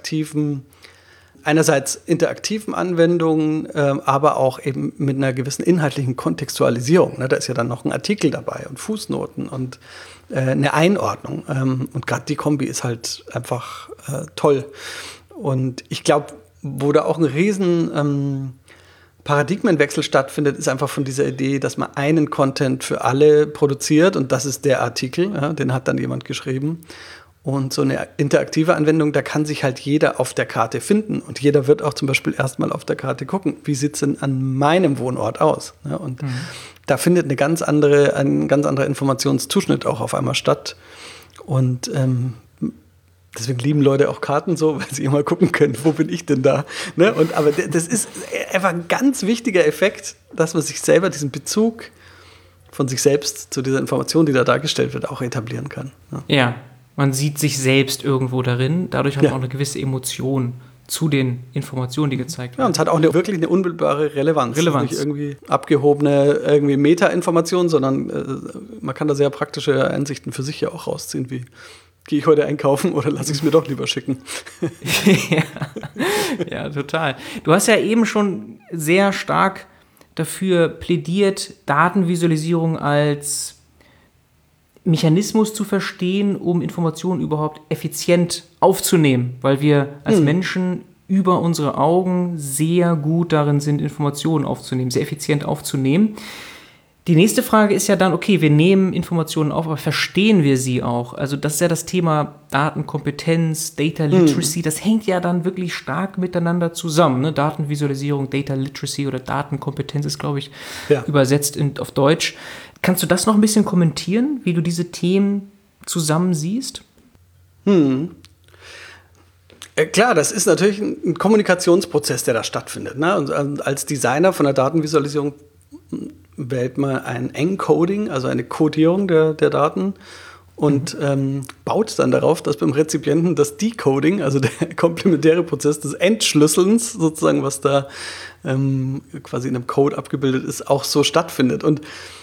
einerseits interaktiven Anwendungen, aber auch eben mit einer gewissen inhaltlichen Kontextualisierung. Ne? Da ist ja dann noch ein Artikel dabei und Fußnoten und eine Einordnung. Und gerade die Kombi ist halt einfach toll. Und ich glaube, wo da auch ein riesen Paradigmenwechsel stattfindet, ist einfach von dieser Idee, dass man einen Content für alle produziert und das ist der Artikel, ja, den hat dann jemand geschrieben. Und so eine interaktive Anwendung, da kann sich halt jeder auf der Karte finden. Und jeder wird auch zum Beispiel erstmal auf der Karte gucken, wie sieht es denn an meinem Wohnort aus? Ja, und da findet ein ganz anderer Informationszuschnitt auch auf einmal statt. Und deswegen lieben Leute auch Karten so, weil sie immer gucken können, wo bin ich denn da? Ne? Aber das ist einfach ein ganz wichtiger Effekt, dass man sich selber diesen Bezug von sich selbst zu dieser Information, die da dargestellt wird, auch etablieren kann. Ne? Ja. Man sieht sich selbst irgendwo darin. Dadurch hat man auch eine gewisse Emotion zu den Informationen, die gezeigt werden. Ja, und es hat auch wirklich eine unmittelbare Relevanz. Nicht irgendwie abgehobene Meta-Information, sondern man kann da sehr praktische Einsichten für sich ja auch rausziehen, wie gehe ich heute einkaufen oder lasse ich es mir doch lieber schicken. Ja, total. Du hast ja eben schon sehr stark dafür plädiert, Datenvisualisierung als Mechanismus zu verstehen, um Informationen überhaupt effizient aufzunehmen, weil wir als Menschen über unsere Augen sehr gut darin sind, Informationen aufzunehmen, sehr effizient aufzunehmen. Die nächste Frage ist ja dann, okay, wir nehmen Informationen auf, aber verstehen wir sie auch? Also das ist ja das Thema Datenkompetenz, Data Literacy, das hängt ja dann wirklich stark miteinander zusammen. Ne? Datenvisualisierung, Data Literacy oder Datenkompetenz ist, glaube ich, übersetzt auf Deutsch. Kannst du das noch ein bisschen kommentieren, wie du diese Themen zusammen siehst? Klar, das ist natürlich ein Kommunikationsprozess, der da stattfindet. Ne? Und als Designer von der Datenvisualisierung wählt man ein Encoding, also eine Codierung der Daten und baut dann darauf, dass beim Rezipienten das Decoding, also der komplementäre Prozess des Entschlüsselns, sozusagen, was da quasi in einem Code abgebildet ist, auch so stattfindet. Und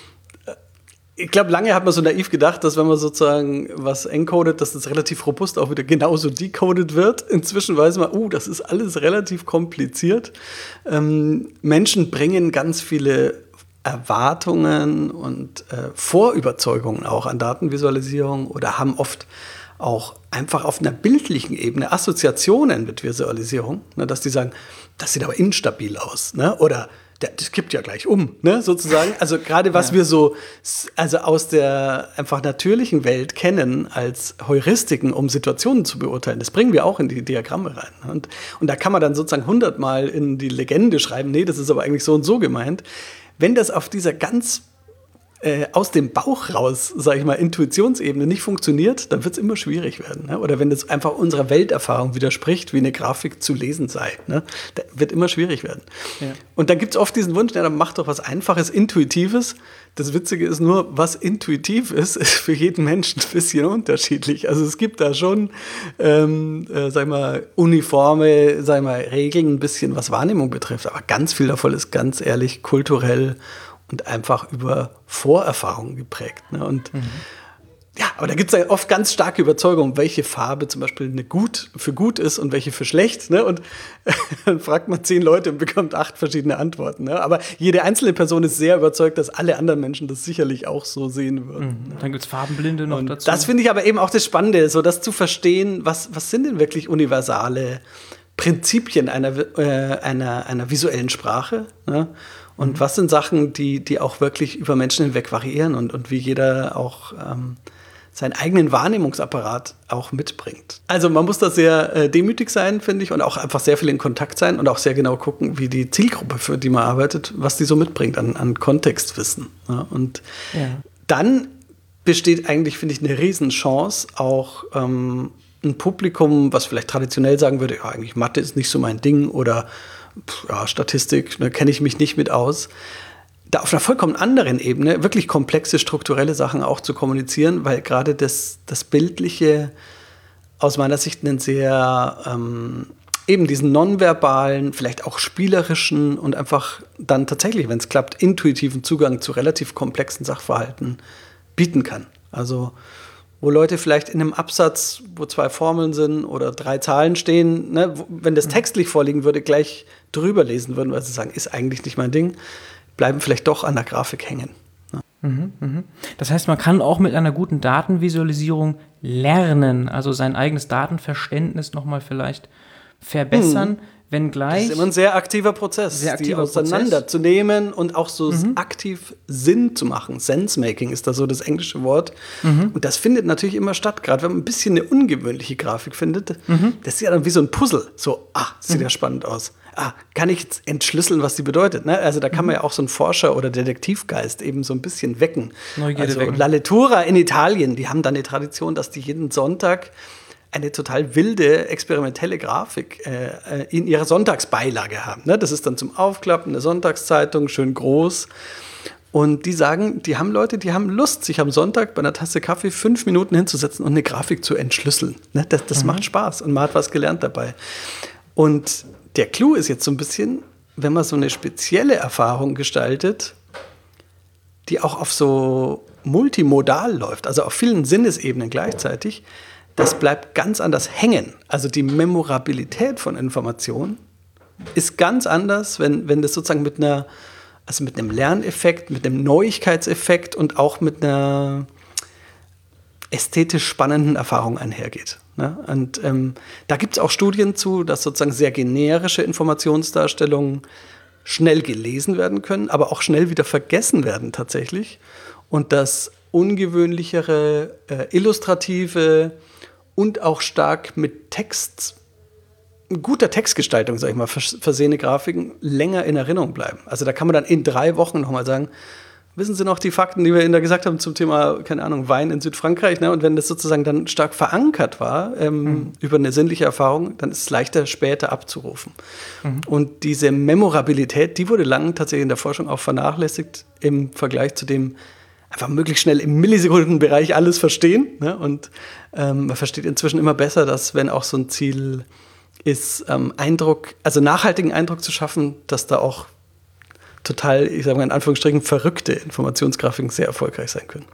ich glaube, lange hat man so naiv gedacht, dass wenn man sozusagen was encodet, dass das relativ robust auch wieder genauso decoded wird. Inzwischen weiß man, das ist alles relativ kompliziert. Menschen bringen ganz viele Erwartungen und Vorüberzeugungen auch an Datenvisualisierung oder haben oft auch einfach auf einer bildlichen Ebene Assoziationen mit Visualisierung, ne, dass die sagen, das sieht aber instabil aus, ne? Oder das kippt ja gleich ne, sozusagen. Also gerade was wir so aus der einfach natürlichen Welt kennen als Heuristiken, um Situationen zu beurteilen, das bringen wir auch in die Diagramme rein. Und da kann man dann sozusagen 100-mal in die Legende schreiben, nee, das ist aber eigentlich so und so gemeint. Wenn das auf dieser ganz aus dem Bauch raus, sage ich mal, Intuitionsebene nicht funktioniert, dann wird es immer schwierig werden. Ne? Oder wenn das einfach unserer Welterfahrung widerspricht, wie eine Grafik zu lesen sei, ne? Das wird immer schwierig werden. Ja. Und dann gibt es oft diesen Wunsch, dann mach doch was Einfaches, Intuitives. Das Witzige ist nur, was intuitiv ist für jeden Menschen ein bisschen unterschiedlich. Also es gibt da schon, sag ich mal, uniforme, sag ich mal, Regeln, ein bisschen was Wahrnehmung betrifft. Aber ganz viel davon ist ganz ehrlich kulturell und einfach über Vorerfahrungen geprägt. Ne? Und ja, aber da gibt es ja oft ganz starke Überzeugungen, welche Farbe zum Beispiel für gut ist und welche für schlecht. Ne? Und dann fragt man 10 Leute und bekommt 8 verschiedene Antworten. Ne? Aber jede einzelne Person ist sehr überzeugt, dass alle anderen Menschen das sicherlich auch so sehen würden. Ne? Dann gibt es Farbenblinde noch dazu. Das finde ich aber eben auch das Spannende, so das zu verstehen, was sind denn wirklich universale Prinzipien einer visuellen Sprache, ne? Und was sind Sachen, die auch wirklich über Menschen hinweg variieren und wie jeder auch seinen eigenen Wahrnehmungsapparat auch mitbringt. Also man muss da sehr demütig sein, finde ich, und auch einfach sehr viel in Kontakt sein und auch sehr genau gucken, wie die Zielgruppe, für die man arbeitet, was die so mitbringt an Kontextwissen. Ja, und dann besteht eigentlich, finde ich, eine Riesenchance, auch ein Publikum, was vielleicht traditionell sagen würde, ja, eigentlich Mathe ist nicht so mein Ding oder Statistik, da kenne ich mich nicht mit aus, da auf einer vollkommen anderen Ebene wirklich komplexe strukturelle Sachen auch zu kommunizieren, weil gerade das Bildliche aus meiner Sicht einen sehr eben diesen nonverbalen, vielleicht auch spielerischen und einfach dann tatsächlich, wenn es klappt, intuitiven Zugang zu relativ komplexen Sachverhalten bieten kann. Also wo Leute vielleicht in einem Absatz, wo 2 Formeln sind oder 3 Zahlen stehen, ne, wenn das textlich vorliegen würde, gleich drüber lesen würden, weil sie sagen, ist eigentlich nicht mein Ding, bleiben vielleicht doch an der Grafik hängen. Ne? Das heißt, man kann auch mit einer guten Datenvisualisierung lernen, also sein eigenes Datenverständnis nochmal vielleicht verbessern, wenngleich... Das ist immer ein sehr aktiver Prozess, die auseinanderzunehmen und auch so aktiv Sinn zu machen. Sense-Making ist da so das englische Wort. Und das findet natürlich immer statt, gerade wenn man ein bisschen eine ungewöhnliche Grafik findet. Das ist ja dann wie so ein Puzzle. So, sieht ja spannend aus. Kann ich jetzt entschlüsseln, was die bedeutet? Ne? Also da kann man ja auch so einen Forscher- oder Detektivgeist eben so ein bisschen wecken. Neugierde wecken. La Lettura in Italien, die haben da eine Tradition, dass die jeden Sonntag eine total wilde, experimentelle Grafik in ihrer Sonntagsbeilage haben. Ne? Das ist dann zum Aufklappen eine Sonntagszeitung, schön groß. Und die sagen, die haben Leute, die haben Lust, sich am Sonntag bei einer Tasse Kaffee 5 Minuten hinzusetzen und eine Grafik zu entschlüsseln. Ne? Das macht Spaß und man hat was gelernt dabei. Und der Clou ist jetzt so ein bisschen, wenn man so eine spezielle Erfahrung gestaltet, die auch auf so multimodal läuft, also auf vielen Sinnesebenen gleichzeitig, das bleibt ganz anders hängen. Also die Memorabilität von Informationen ist ganz anders, wenn das sozusagen mit einem Lerneffekt, mit einem Neuigkeitseffekt und auch mit einer ästhetisch spannenden Erfahrung einhergeht. Ne? Und da gibt es auch Studien zu, dass sozusagen sehr generische Informationsdarstellungen schnell gelesen werden können, aber auch schnell wieder vergessen werden tatsächlich. Und dass ungewöhnlichere, illustrative und auch stark mit guter Textgestaltung, sag ich mal, versehene Grafiken länger in Erinnerung bleiben. Also da kann man dann in 3 Wochen nochmal sagen, wissen Sie noch die Fakten, die wir Ihnen da gesagt haben zum Thema, keine Ahnung, Wein in Südfrankreich? Ne? Und wenn das sozusagen dann stark verankert war über eine sinnliche Erfahrung, dann ist es leichter später abzurufen. Und diese Memorabilität, die wurde lange tatsächlich in der Forschung auch vernachlässigt im Vergleich zu dem einfach möglichst schnell im Millisekundenbereich alles verstehen. Ne? Und man versteht inzwischen immer besser, dass wenn auch so ein Ziel ist, nachhaltigen Eindruck zu schaffen, dass da auch total, ich sage mal in Anführungsstrichen, verrückte Informationsgrafiken sehr erfolgreich sein können.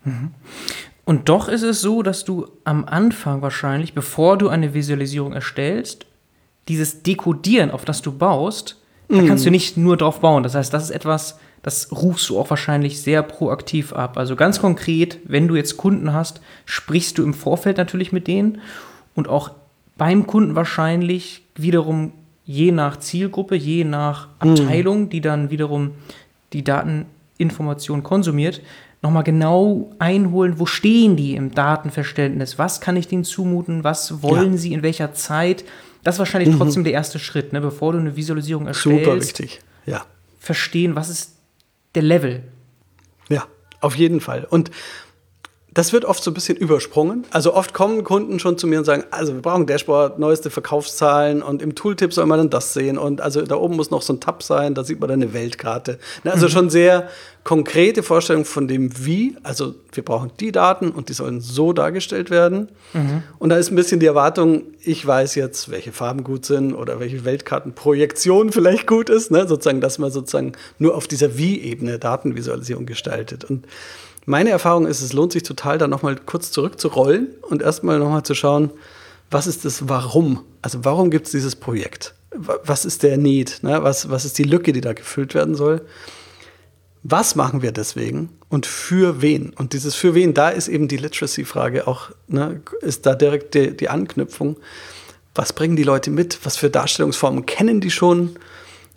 Und doch ist es so, dass du am Anfang wahrscheinlich, bevor du eine Visualisierung erstellst, dieses Dekodieren, auf das du baust, da kannst du nicht nur drauf bauen. Das heißt, das ist etwas, das rufst du auch wahrscheinlich sehr proaktiv ab. Also ganz konkret, wenn du jetzt Kunden hast, sprichst du im Vorfeld natürlich mit denen und auch beim Kunden wahrscheinlich wiederum je nach Zielgruppe, je nach Abteilung, die dann wiederum die Dateninformation konsumiert, nochmal genau einholen, wo stehen die im Datenverständnis, was kann ich denen zumuten, was wollen sie, in welcher Zeit. Das ist wahrscheinlich trotzdem der erste Schritt, ne, bevor du eine Visualisierung erstellst. Super wichtig, ja. Verstehen, was ist der Level. Ja, auf jeden Fall. Und das wird oft so ein bisschen übersprungen. Also oft kommen Kunden schon zu mir und sagen, also wir brauchen ein Dashboard, neueste Verkaufszahlen und im Tooltip soll man dann das sehen. Und also da oben muss noch so ein Tab sein, da sieht man dann eine Weltkarte. Also schon sehr konkrete Vorstellungen von dem Wie. Also wir brauchen die Daten und die sollen so dargestellt werden. Und da ist ein bisschen die Erwartung, ich weiß jetzt, welche Farben gut sind oder welche Weltkartenprojektion vielleicht gut ist. Ne? Sozusagen, dass man sozusagen nur auf dieser Wie-Ebene Datenvisualisierung gestaltet. Und meine Erfahrung ist, es lohnt sich total, da nochmal kurz zurückzurollen und erstmal nochmal zu schauen, was ist das Warum? Also warum gibt es dieses Projekt? Was ist der Need? Ne? Was ist die Lücke, die da gefüllt werden soll? Was machen wir deswegen und für wen? Und dieses für wen, da ist eben die Literacy-Frage auch, ne, ist da direkt die Anknüpfung. Was bringen die Leute mit? Was für Darstellungsformen kennen die schon?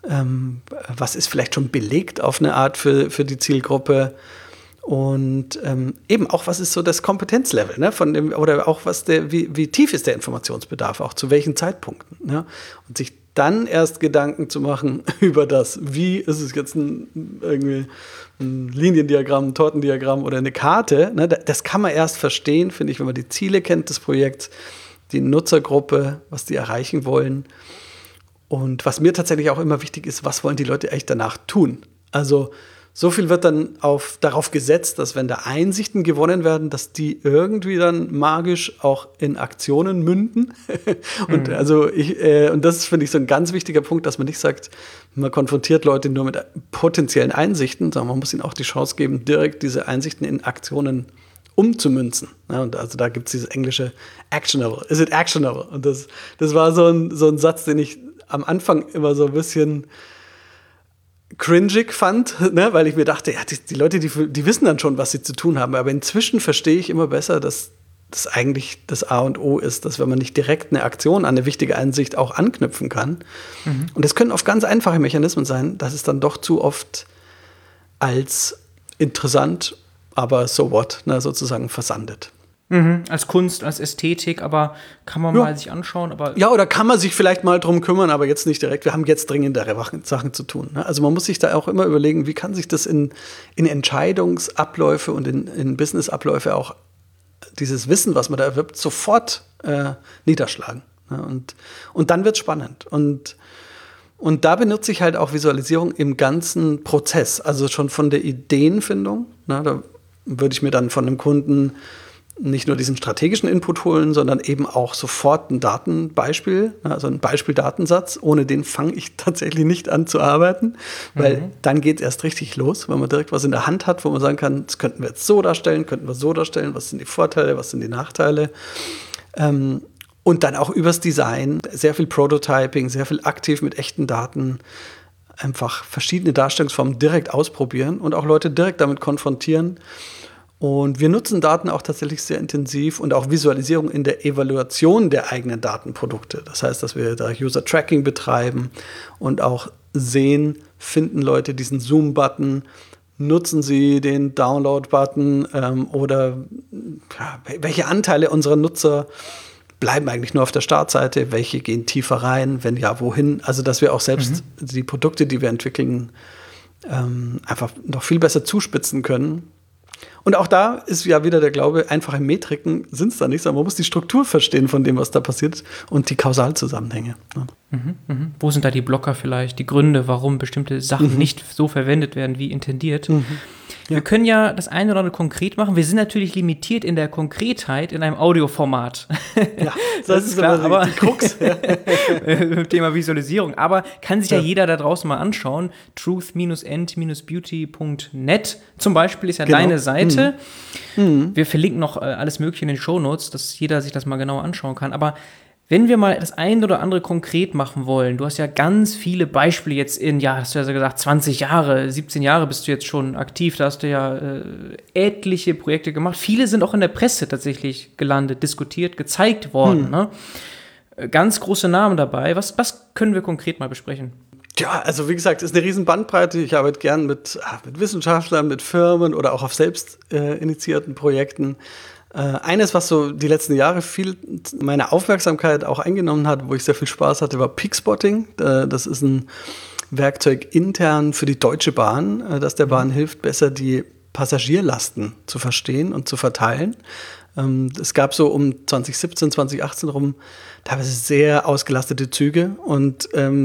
was ist vielleicht schon belegt auf eine Art für die Zielgruppe. Und eben auch, was ist so das Kompetenzlevel, ne, von dem, oder auch wie tief ist der Informationsbedarf, auch zu welchen Zeitpunkten. Ne? Und sich dann erst Gedanken zu machen über das, wie ist es jetzt irgendwie ein Liniendiagramm, ein Tortendiagramm oder eine Karte. Ne? Das kann man erst verstehen, finde ich, wenn man die Ziele kennt des Projekts, die Nutzergruppe, was die erreichen wollen. Und was mir tatsächlich auch immer wichtig ist, was wollen die Leute eigentlich danach tun? Also so viel wird dann darauf gesetzt, dass wenn da Einsichten gewonnen werden, dass die irgendwie dann magisch auch in Aktionen münden. Und und das ist, finde ich, so ein ganz wichtiger Punkt, dass man nicht sagt, man konfrontiert Leute nur mit potenziellen Einsichten, sondern man muss ihnen auch die Chance geben, direkt diese Einsichten in Aktionen umzumünzen. Ja, und also da gibt es dieses englische actionable. Is it actionable? Und das war so ein Satz, den ich am Anfang immer so ein bisschen cringig fand, ne? Weil ich mir dachte, ja, die Leute, die wissen dann schon, was sie zu tun haben. Aber inzwischen verstehe ich immer besser, dass das eigentlich das A und O ist, dass wenn man nicht direkt eine Aktion an eine wichtige Einsicht auch anknüpfen kann. Und das können oft ganz einfache Mechanismen sein, dass es dann doch zu oft als interessant, aber so what, ne, sozusagen versandet. Als Kunst, als Ästhetik, aber kann man mal sich anschauen. Aber ja, oder kann man sich vielleicht mal drum kümmern, aber jetzt nicht direkt. Wir haben jetzt dringendere Sachen zu tun. Ne? Also man muss sich da auch immer überlegen, wie kann sich das in Entscheidungsabläufe und in Businessabläufe auch dieses Wissen, was man da erwirbt, sofort niederschlagen. Ne? Und dann wird es spannend. Und da benutze ich halt auch Visualisierung im ganzen Prozess. Also schon von der Ideenfindung. Ne? Da würde ich mir dann von einem Kunden nicht nur diesen strategischen Input holen, sondern eben auch sofort ein Datenbeispiel, also ein Beispieldatensatz. Ohne den fange ich tatsächlich nicht an zu arbeiten, weil dann geht es erst richtig los, wenn man direkt was in der Hand hat, wo man sagen kann, das könnten wir jetzt so darstellen, was sind die Vorteile, was sind die Nachteile. Und dann auch übers Design, sehr viel Prototyping, sehr viel aktiv mit echten Daten, einfach verschiedene Darstellungsformen direkt ausprobieren und auch Leute direkt damit konfrontieren. Und wir nutzen Daten auch tatsächlich sehr intensiv und auch Visualisierung in der Evaluation der eigenen Datenprodukte. Das heißt, dass wir da User-Tracking betreiben und auch sehen, finden Leute diesen Zoom-Button, nutzen sie den Download-Button oder welche Anteile unserer Nutzer bleiben eigentlich nur auf der Startseite, welche gehen tiefer rein, wenn ja, wohin. Also dass wir auch selbst die Produkte, die wir entwickeln, einfach noch viel besser zuspitzen können. Und auch da ist ja wieder der Glaube, einfache Metriken sind es da nicht, sondern man muss die Struktur verstehen von dem, was da passiert und die Kausalzusammenhänge. Ne? Wo sind da die Blocker vielleicht, die Gründe, warum bestimmte Sachen nicht so verwendet werden, wie intendiert? Wir können ja das eine oder andere konkret machen. Wir sind natürlich limitiert in der Konkretheit in einem Audioformat. Ja, das ist klar, aber die Krux. Thema Visualisierung. Aber kann sich ja jeder da draußen mal anschauen. truth-and-beauty.net zum Beispiel ist ja deine Seite. Wir verlinken noch alles Mögliche in den Shownotes, dass jeder sich das mal genauer anschauen kann. Aber wenn wir mal das eine oder andere konkret machen wollen, du hast ja ganz viele Beispiele jetzt hast du ja so gesagt, 20 Jahre, 17 Jahre bist du jetzt schon aktiv, da hast du ja etliche Projekte gemacht. Viele sind auch in der Presse tatsächlich gelandet, diskutiert, gezeigt worden. Ne? Ganz große Namen dabei. Was können wir konkret mal besprechen? Ja, also wie gesagt, ist eine riesen Bandbreite. Ich arbeite gern mit Wissenschaftlern, mit Firmen oder auch auf selbst initiierten Projekten. Eines, was so die letzten Jahre viel meine Aufmerksamkeit auch eingenommen hat, wo ich sehr viel Spaß hatte, war Peakspotting. Das ist ein Werkzeug intern für die Deutsche Bahn, das der Bahn hilft, besser die Passagierlasten zu verstehen und zu verteilen. Es gab so um 2017, 2018 rum teilweise sehr ausgelastete Züge und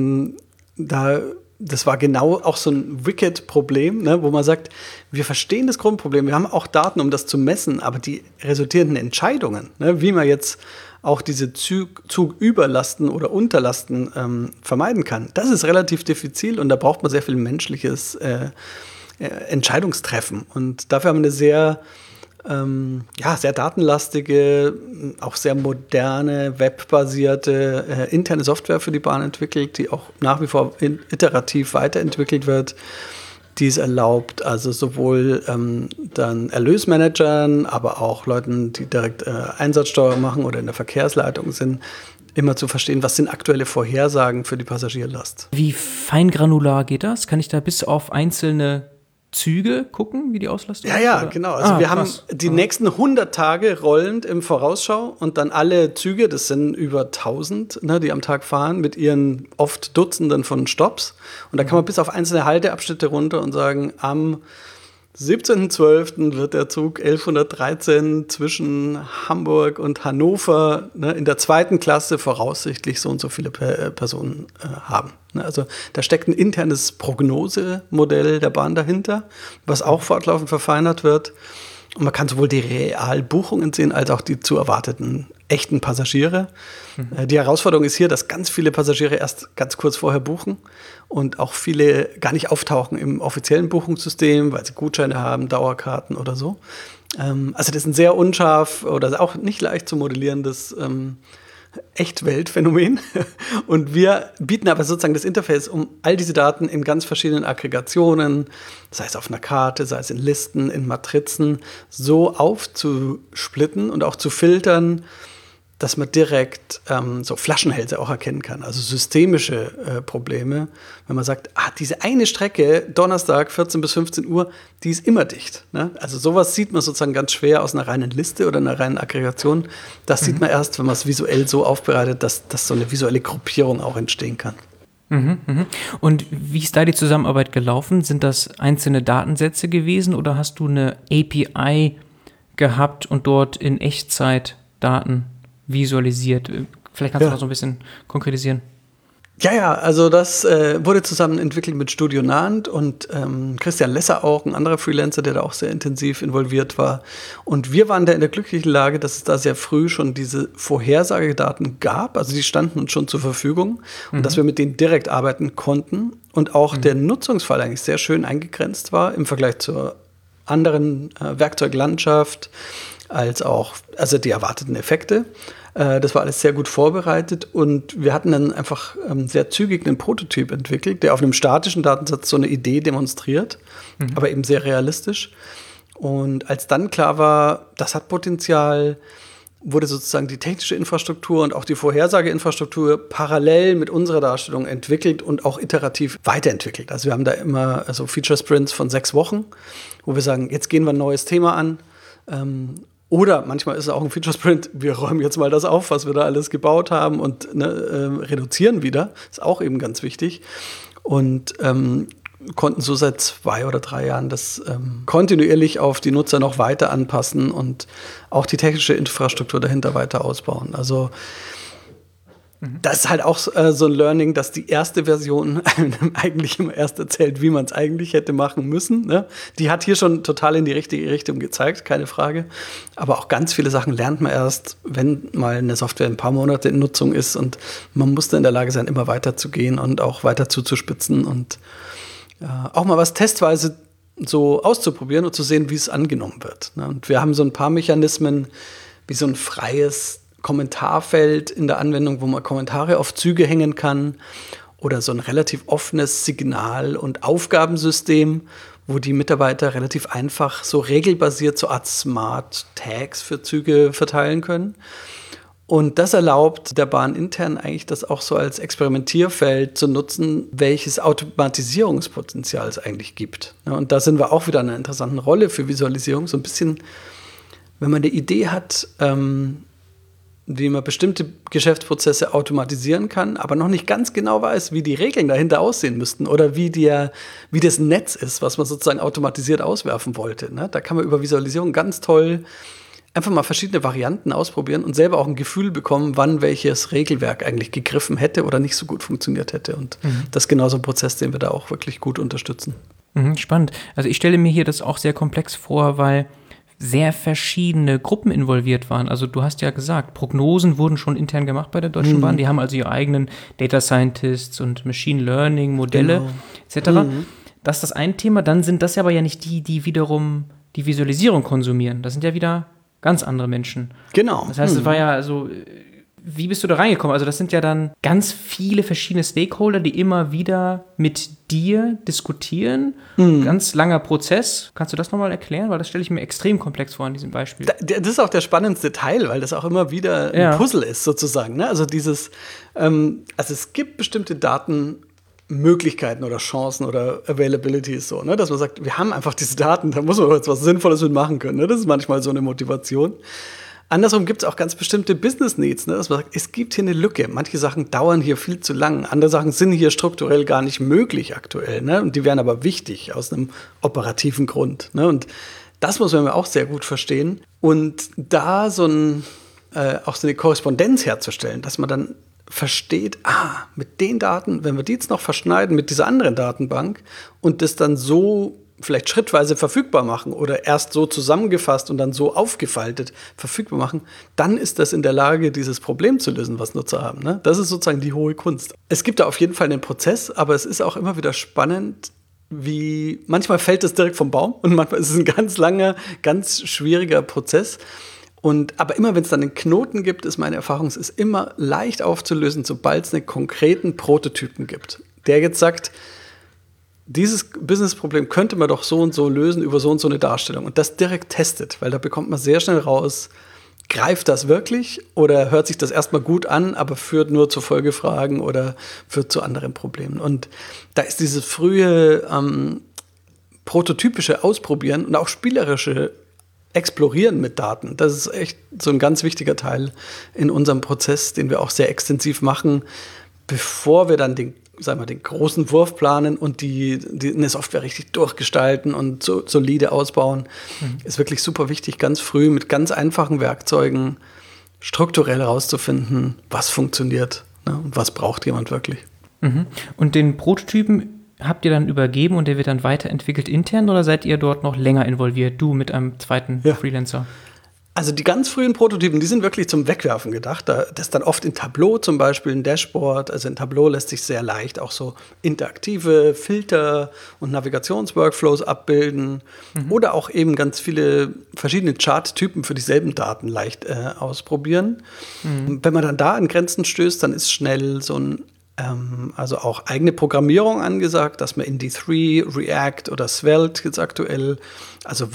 das war genau auch so ein Wicked-Problem, ne, wo man sagt, wir verstehen das Grundproblem, wir haben auch Daten, um das zu messen, aber die resultierenden Entscheidungen, ne, wie man jetzt auch diese Zugüberlasten oder Unterlasten vermeiden kann, das ist relativ diffizil und da braucht man sehr viel menschliches Entscheidungstreffen. Und dafür haben wir eine sehr datenlastige, auch sehr moderne, webbasierte, interne Software für die Bahn entwickelt, die auch nach wie vor iterativ weiterentwickelt wird, die es erlaubt, also sowohl dann Erlösmanagern, aber auch Leuten, die direkt Einsatzsteuerung machen oder in der Verkehrsleitung sind, immer zu verstehen, was sind aktuelle Vorhersagen für die Passagierlast. Wie feingranular geht das? Kann ich da bis auf einzelne Züge gucken, wie die Auslastung ist? Ja, oder? genau. Also wir haben die nächsten 100 Tage rollend im Vorausschau und dann alle Züge, das sind über 1000, ne, die am Tag fahren, mit ihren oft Dutzenden von Stopps. Und da kann man bis auf einzelne Halteabschnitte runter und sagen, am 17.12. wird der Zug 1113 zwischen Hamburg und Hannover, ne, in der 2. Klasse voraussichtlich so und so viele Personen haben. Ne, also da steckt ein internes Prognosemodell der Bahn dahinter, was auch fortlaufend verfeinert wird. Und man kann sowohl die Realbuchungen sehen, als auch die zu erwarteten echten Passagiere. Die Herausforderung ist hier, dass ganz viele Passagiere erst ganz kurz vorher buchen und auch viele gar nicht auftauchen im offiziellen Buchungssystem, weil sie Gutscheine haben, Dauerkarten oder so. Also das ist ein sehr unscharf oder auch nicht leicht zu modellierendes Echtweltphänomen. Und wir bieten aber sozusagen das Interface, um all diese Daten in ganz verschiedenen Aggregationen, sei es auf einer Karte, sei es in Listen, in Matrizen, so aufzusplitten und auch zu filtern, dass man direkt so Flaschenhälse auch erkennen kann, also systemische Probleme. Wenn man sagt, diese eine Strecke, Donnerstag 14 bis 15 Uhr, die ist immer dicht. Ne? Also sowas sieht man sozusagen ganz schwer aus einer reinen Liste oder einer reinen Aggregation. Das sieht man erst, wenn man es visuell so aufbereitet, dass so eine visuelle Gruppierung auch entstehen kann. Und wie ist da die Zusammenarbeit gelaufen? Sind das einzelne Datensätze gewesen oder hast du eine API gehabt und dort in Echtzeit Daten visualisiert? Vielleicht kannst du das so ein bisschen konkretisieren. Ja, also das wurde zusammen entwickelt mit Studio Nantes und Christian Lesser auch, ein anderer Freelancer, der da auch sehr intensiv involviert war. Und wir waren da in der glücklichen Lage, dass es da sehr früh schon diese Vorhersagedaten gab, also die standen uns schon zur Verfügung und dass wir mit denen direkt arbeiten konnten und auch der Nutzungsfall eigentlich sehr schön eingegrenzt war im Vergleich zur anderen Werkzeuglandschaft, als auch also die erwarteten Effekte. Das war alles sehr gut vorbereitet und wir hatten dann einfach sehr zügig einen Prototyp entwickelt, der auf einem statischen Datensatz so eine Idee demonstriert, aber eben sehr realistisch. Und als dann klar war, das hat Potenzial, wurde sozusagen die technische Infrastruktur und auch die Vorhersageinfrastruktur parallel mit unserer Darstellung entwickelt und auch iterativ weiterentwickelt. Also wir haben da immer so Feature-Sprints von 6 Wochen, wo wir sagen, jetzt gehen wir ein neues Thema an. Oder manchmal ist es auch ein Feature-Sprint, wir räumen jetzt mal das auf, was wir da alles gebaut haben und reduzieren wieder. Ist auch eben ganz wichtig. Und konnten so seit 2 oder 3 Jahren das kontinuierlich auf die Nutzer noch weiter anpassen und auch die technische Infrastruktur dahinter weiter ausbauen. Also das ist halt auch so ein Learning, dass die erste Version einem eigentlich immer erst erzählt, wie man es eigentlich hätte machen müssen. Ne? Die hat hier schon total in die richtige Richtung gezeigt, keine Frage. Aber auch ganz viele Sachen lernt man erst, wenn mal eine Software ein paar Monate in Nutzung ist. Und man muss dann in der Lage sein, immer weiter zu gehen und auch weiter zuzuspitzen und auch mal was testweise so auszuprobieren und zu sehen, wie es angenommen wird. Ne? Und wir haben so ein paar Mechanismen, wie so ein freies Kommentarfeld in der Anwendung, wo man Kommentare auf Züge hängen kann oder so ein relativ offenes Signal- und Aufgabensystem, wo die Mitarbeiter relativ einfach so regelbasiert so Art Smart Tags für Züge verteilen können. Und das erlaubt der Bahn intern eigentlich, das auch so als Experimentierfeld zu nutzen, welches Automatisierungspotenzial es eigentlich gibt. Ja, und da sind wir auch wieder in einer interessanten Rolle für Visualisierung. So ein bisschen, wenn man eine Idee hat, wie man bestimmte Geschäftsprozesse automatisieren kann, aber noch nicht ganz genau weiß, wie die Regeln dahinter aussehen müssten oder wie das Netz ist, was man sozusagen automatisiert auswerfen wollte. Ne? Da kann man über Visualisierung ganz toll einfach mal verschiedene Varianten ausprobieren und selber auch ein Gefühl bekommen, wann welches Regelwerk eigentlich gegriffen hätte oder nicht so gut funktioniert hätte. Und das ist genau so ein Prozess, den wir da auch wirklich gut unterstützen. Spannend. Also ich stelle mir hier das auch sehr komplex vor, weil sehr verschiedene Gruppen involviert waren. Also du hast ja gesagt, Prognosen wurden schon intern gemacht bei der Deutschen Bahn. Die haben also ihre eigenen Data Scientists und Machine Learning Modelle etc. Das ist das ein Thema. Dann sind das aber ja nicht die wiederum die Visualisierung konsumieren. Das sind ja wieder ganz andere Menschen. Genau. Das heißt, es war ja also Wie bist du da reingekommen? Also das sind ja dann ganz viele verschiedene Stakeholder, die immer wieder mit dir diskutieren. Ganz langer Prozess. Kannst du das nochmal erklären? Weil das stelle ich mir extrem komplex vor an diesem Beispiel. Das ist auch der spannendste Teil, weil das auch immer wieder ein Puzzle ist sozusagen. Ne? Also also es gibt bestimmte Datenmöglichkeiten oder Chancen oder Availabilities so, ne? Dass man sagt, wir haben einfach diese Daten, da muss man jetzt was Sinnvolles mitmachen können. Ne? Das ist manchmal so eine Motivation. Andersrum gibt es auch ganz bestimmte Business Needs, ne? Dass man sagt, es gibt hier eine Lücke. Manche Sachen dauern hier viel zu lang. Andere Sachen sind hier strukturell gar nicht möglich aktuell. Ne? Und die wären aber wichtig aus einem operativen Grund. Ne? Und das muss man auch sehr gut verstehen. Und da auch so eine Korrespondenz herzustellen, dass man dann versteht, mit den Daten, wenn wir die jetzt noch verschneiden mit dieser anderen Datenbank und das dann so vielleicht schrittweise verfügbar machen oder erst so zusammengefasst und dann so aufgefaltet verfügbar machen, dann ist das in der Lage, dieses Problem zu lösen, was Nutzer haben. Ne? Das ist sozusagen die hohe Kunst. Es gibt da auf jeden Fall einen Prozess, aber es ist auch immer wieder spannend, wie manchmal fällt es direkt vom Baum und manchmal ist es ein ganz langer, ganz schwieriger Prozess. Aber immer, wenn es dann einen Knoten gibt, ist meine Erfahrung, es ist immer leicht aufzulösen, sobald es einen konkreten Prototypen gibt, der jetzt sagt, dieses Businessproblem könnte man doch so und so lösen über so und so eine Darstellung und das direkt testet, weil da bekommt man sehr schnell raus, greift das wirklich oder hört sich das erstmal gut an, aber führt nur zu Folgefragen oder führt zu anderen Problemen. Und da ist dieses frühe prototypische Ausprobieren und auch spielerische Explorieren mit Daten, das ist echt so ein ganz wichtiger Teil in unserem Prozess, den wir auch sehr extensiv machen, bevor wir dann den großen Wurf planen und eine Software richtig durchgestalten und so solide ausbauen. Ist wirklich super wichtig, ganz früh mit ganz einfachen Werkzeugen strukturell herauszufinden, was funktioniert, ne, und was braucht jemand wirklich. Und den Prototypen habt ihr dann übergeben und der wird dann weiterentwickelt intern oder seid ihr dort noch länger involviert, du mit einem zweiten Freelancer? Also die ganz frühen Prototypen, die sind wirklich zum Wegwerfen gedacht. Das ist dann oft in Tableau zum Beispiel, ein Dashboard. Also in Tableau lässt sich sehr leicht auch so interaktive Filter und Navigationsworkflows abbilden. Oder auch eben ganz viele verschiedene Charttypen für dieselben Daten leicht ausprobieren. Wenn man dann da an Grenzen stößt, dann ist schnell so also auch eigene Programmierung angesagt, dass man in D3, React oder Svelte jetzt aktuell, also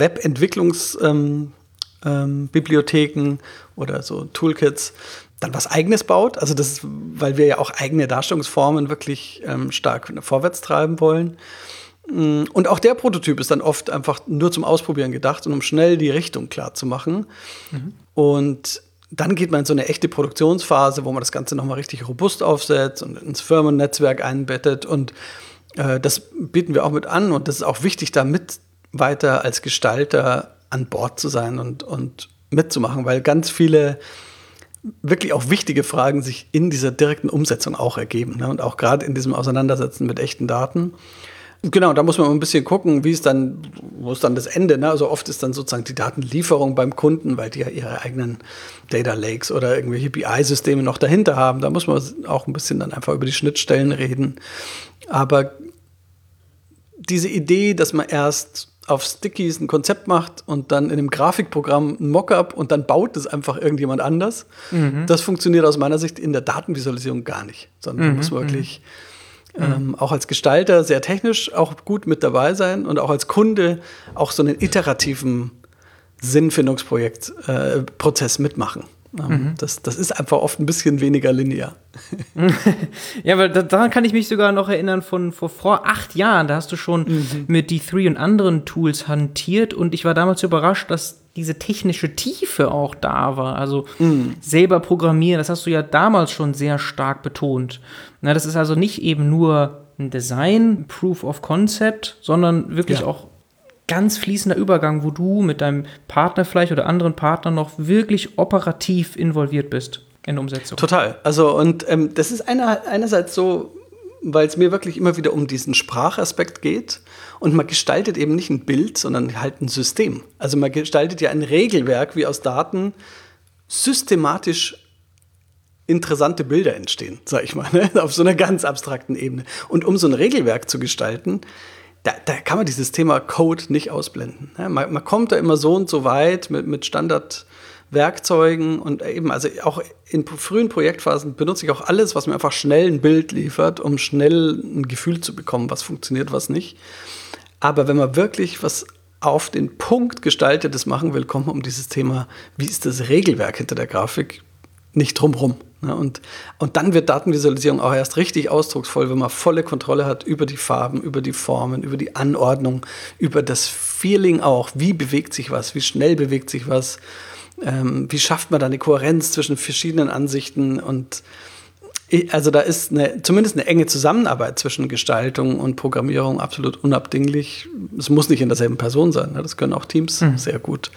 Webentwicklungsbibliotheken oder so Toolkits, dann was Eigenes baut. Also das ist, weil wir ja auch eigene Darstellungsformen wirklich stark vorwärts treiben wollen. Und auch der Prototyp ist dann oft einfach nur zum Ausprobieren gedacht und um schnell die Richtung klar zu machen. Und dann geht man in so eine echte Produktionsphase, wo man das Ganze nochmal richtig robust aufsetzt und ins Firmennetzwerk einbettet. Und das bieten wir auch mit an. Und das ist auch wichtig, damit weiter als Gestalter an Bord zu sein und mitzumachen, weil ganz viele wirklich auch wichtige Fragen sich in dieser direkten Umsetzung auch ergeben, ne? Und auch gerade in diesem Auseinandersetzen mit echten Daten. Genau, da muss man ein bisschen gucken, wo ist dann das Ende, ne? Also oft ist dann sozusagen die Datenlieferung beim Kunden, weil die ja ihre eigenen Data Lakes oder irgendwelche BI-Systeme noch dahinter haben. Da muss man auch ein bisschen dann einfach über die Schnittstellen reden. Aber diese Idee, dass man erst auf Stickies ein Konzept macht und dann in einem Grafikprogramm ein Mockup und dann baut es einfach irgendjemand anders, das funktioniert aus meiner Sicht in der Datenvisualisierung gar nicht. Sondern da muss man wirklich auch als Gestalter sehr technisch auch gut mit dabei sein und auch als Kunde auch so einen iterativen Sinnfindungsprozess mitmachen. Das ist einfach oft ein bisschen weniger linear. Ja, weil daran kann ich mich sogar noch erinnern von vor 8 Jahren. Da hast du schon mit D3 und anderen Tools hantiert und ich war damals überrascht, dass diese technische Tiefe auch da war. Also selber programmieren, das hast du ja damals schon sehr stark betont. Na, das ist also nicht eben nur ein Design, Proof of Concept, sondern wirklich auch ganz fließender Übergang, wo du mit deinem Partner vielleicht oder anderen Partnern noch wirklich operativ involviert bist in der Umsetzung. Total. Also und das ist einerseits so, weil es mir wirklich immer wieder um diesen Sprachaspekt geht und man gestaltet eben nicht ein Bild, sondern halt ein System. Also man gestaltet ja ein Regelwerk, wie aus Daten systematisch interessante Bilder entstehen, sag ich mal, ne? Auf so einer ganz abstrakten Ebene. Und um so ein Regelwerk zu gestalten, da kann man dieses Thema Code nicht ausblenden. Man kommt da immer so und so weit mit Standardwerkzeugen Werkzeugen und eben, also auch in frühen Projektphasen benutze ich auch alles, was mir einfach schnell ein Bild liefert, um schnell ein Gefühl zu bekommen, was funktioniert, was nicht. Aber wenn man wirklich was auf den Punkt Gestaltetes machen will, kommt man um dieses Thema, wie ist das Regelwerk hinter der Grafik, nicht drumrum. Ne? Und dann wird Datenvisualisierung auch erst richtig ausdrucksvoll, wenn man volle Kontrolle hat über die Farben, über die Formen, über die Anordnung, über das Feeling auch. Wie bewegt sich was? Wie schnell bewegt sich was? Wie schafft man da eine Kohärenz zwischen verschiedenen Ansichten? Und also da ist zumindest eine enge Zusammenarbeit zwischen Gestaltung und Programmierung absolut unabdinglich. Es muss nicht in derselben Person sein, ne? Das können auch Teams sehr gut.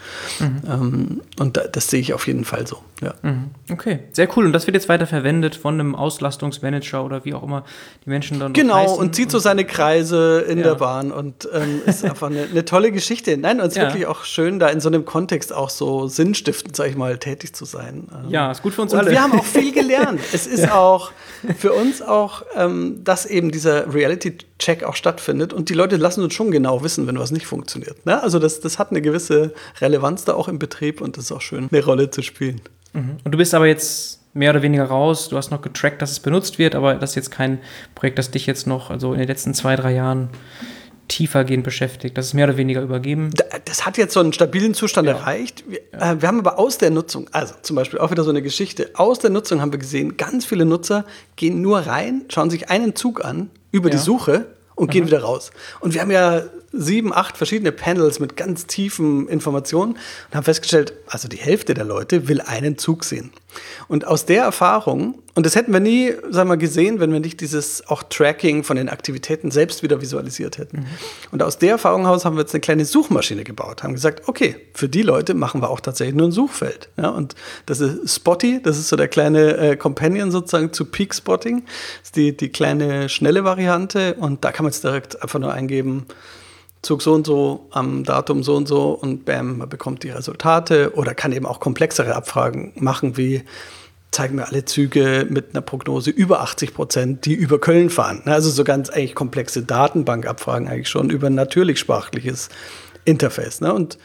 Und das sehe ich auf jeden Fall so. Ja. Okay, sehr cool. Und das wird jetzt weiter verwendet von einem Auslastungsmanager oder wie auch immer die Menschen dann genau, heißen. und zieht so seine Kreise in der Bahn und ist einfach eine tolle Geschichte. Nein, und es ist wirklich auch schön, da in so einem Kontext auch so sinnstiftend, sag ich mal, tätig zu sein. Ja, ist gut für uns und alle. Wir haben auch viel gelernt. Es ist auch für uns auch, dass eben dieser Reality-Check auch stattfindet und die Leute lassen uns schon genau wissen, wenn was nicht funktioniert. Ne? Also das hat eine gewisse Relevanz da auch im Betrieb und das ist auch schön, eine Rolle zu spielen. Und du bist aber jetzt mehr oder weniger raus. Du hast noch getrackt, dass es benutzt wird, aber das ist jetzt kein Projekt, das dich jetzt noch, also in den letzten 2-3 Jahren tiefergehend beschäftigt. Das ist mehr oder weniger übergeben. Das hat jetzt so einen stabilen Zustand erreicht. Wir haben aber aus der Nutzung, also zum Beispiel auch wieder so eine Geschichte, aus der Nutzung haben wir gesehen, ganz viele Nutzer gehen nur rein, schauen sich einen Zug an über die Suche und gehen wieder raus. Und wir haben ja 7, 8 verschiedene Panels mit ganz tiefen Informationen und haben festgestellt, also die Hälfte der Leute will einen Zug sehen. Und aus der Erfahrung, und das hätten wir nie, sagen wir, gesehen, wenn wir nicht dieses auch Tracking von den Aktivitäten selbst wieder visualisiert hätten. Und aus der Erfahrung heraus haben wir jetzt eine kleine Suchmaschine gebaut, haben gesagt, okay, für die Leute machen wir auch tatsächlich nur ein Suchfeld. Ja, und das ist Spotty, das ist so der kleine Companion sozusagen zu Peak Spotting. Das ist die kleine, schnelle Variante und da kann man jetzt direkt einfach nur eingeben, Zug so und so, am Datum so und bam, man bekommt die Resultate oder kann eben auch komplexere Abfragen machen, wie zeigen mir alle Züge mit einer Prognose über 80%, die über Köln fahren. Also so ganz eigentlich komplexe Datenbankabfragen eigentlich schon über ein natürlich sprachliches Interface. Und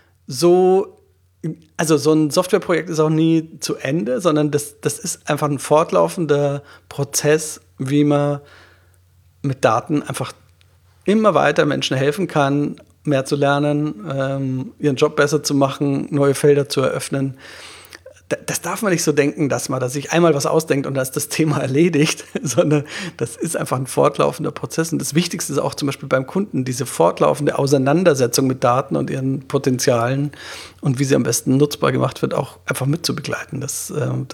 so, also so ein Softwareprojekt ist auch nie zu Ende, sondern das ist einfach ein fortlaufender Prozess, wie man mit Daten einfach immer weiter Menschen helfen kann, mehr zu lernen, ihren Job besser zu machen, neue Felder zu eröffnen. Das darf man nicht so denken, dass man da sich einmal was ausdenkt und da ist das Thema erledigt, sondern das ist einfach ein fortlaufender Prozess. Und das Wichtigste ist auch zum Beispiel beim Kunden diese fortlaufende Auseinandersetzung mit Daten und ihren Potenzialen und wie sie am besten nutzbar gemacht wird, auch einfach mitzubegleiten. Das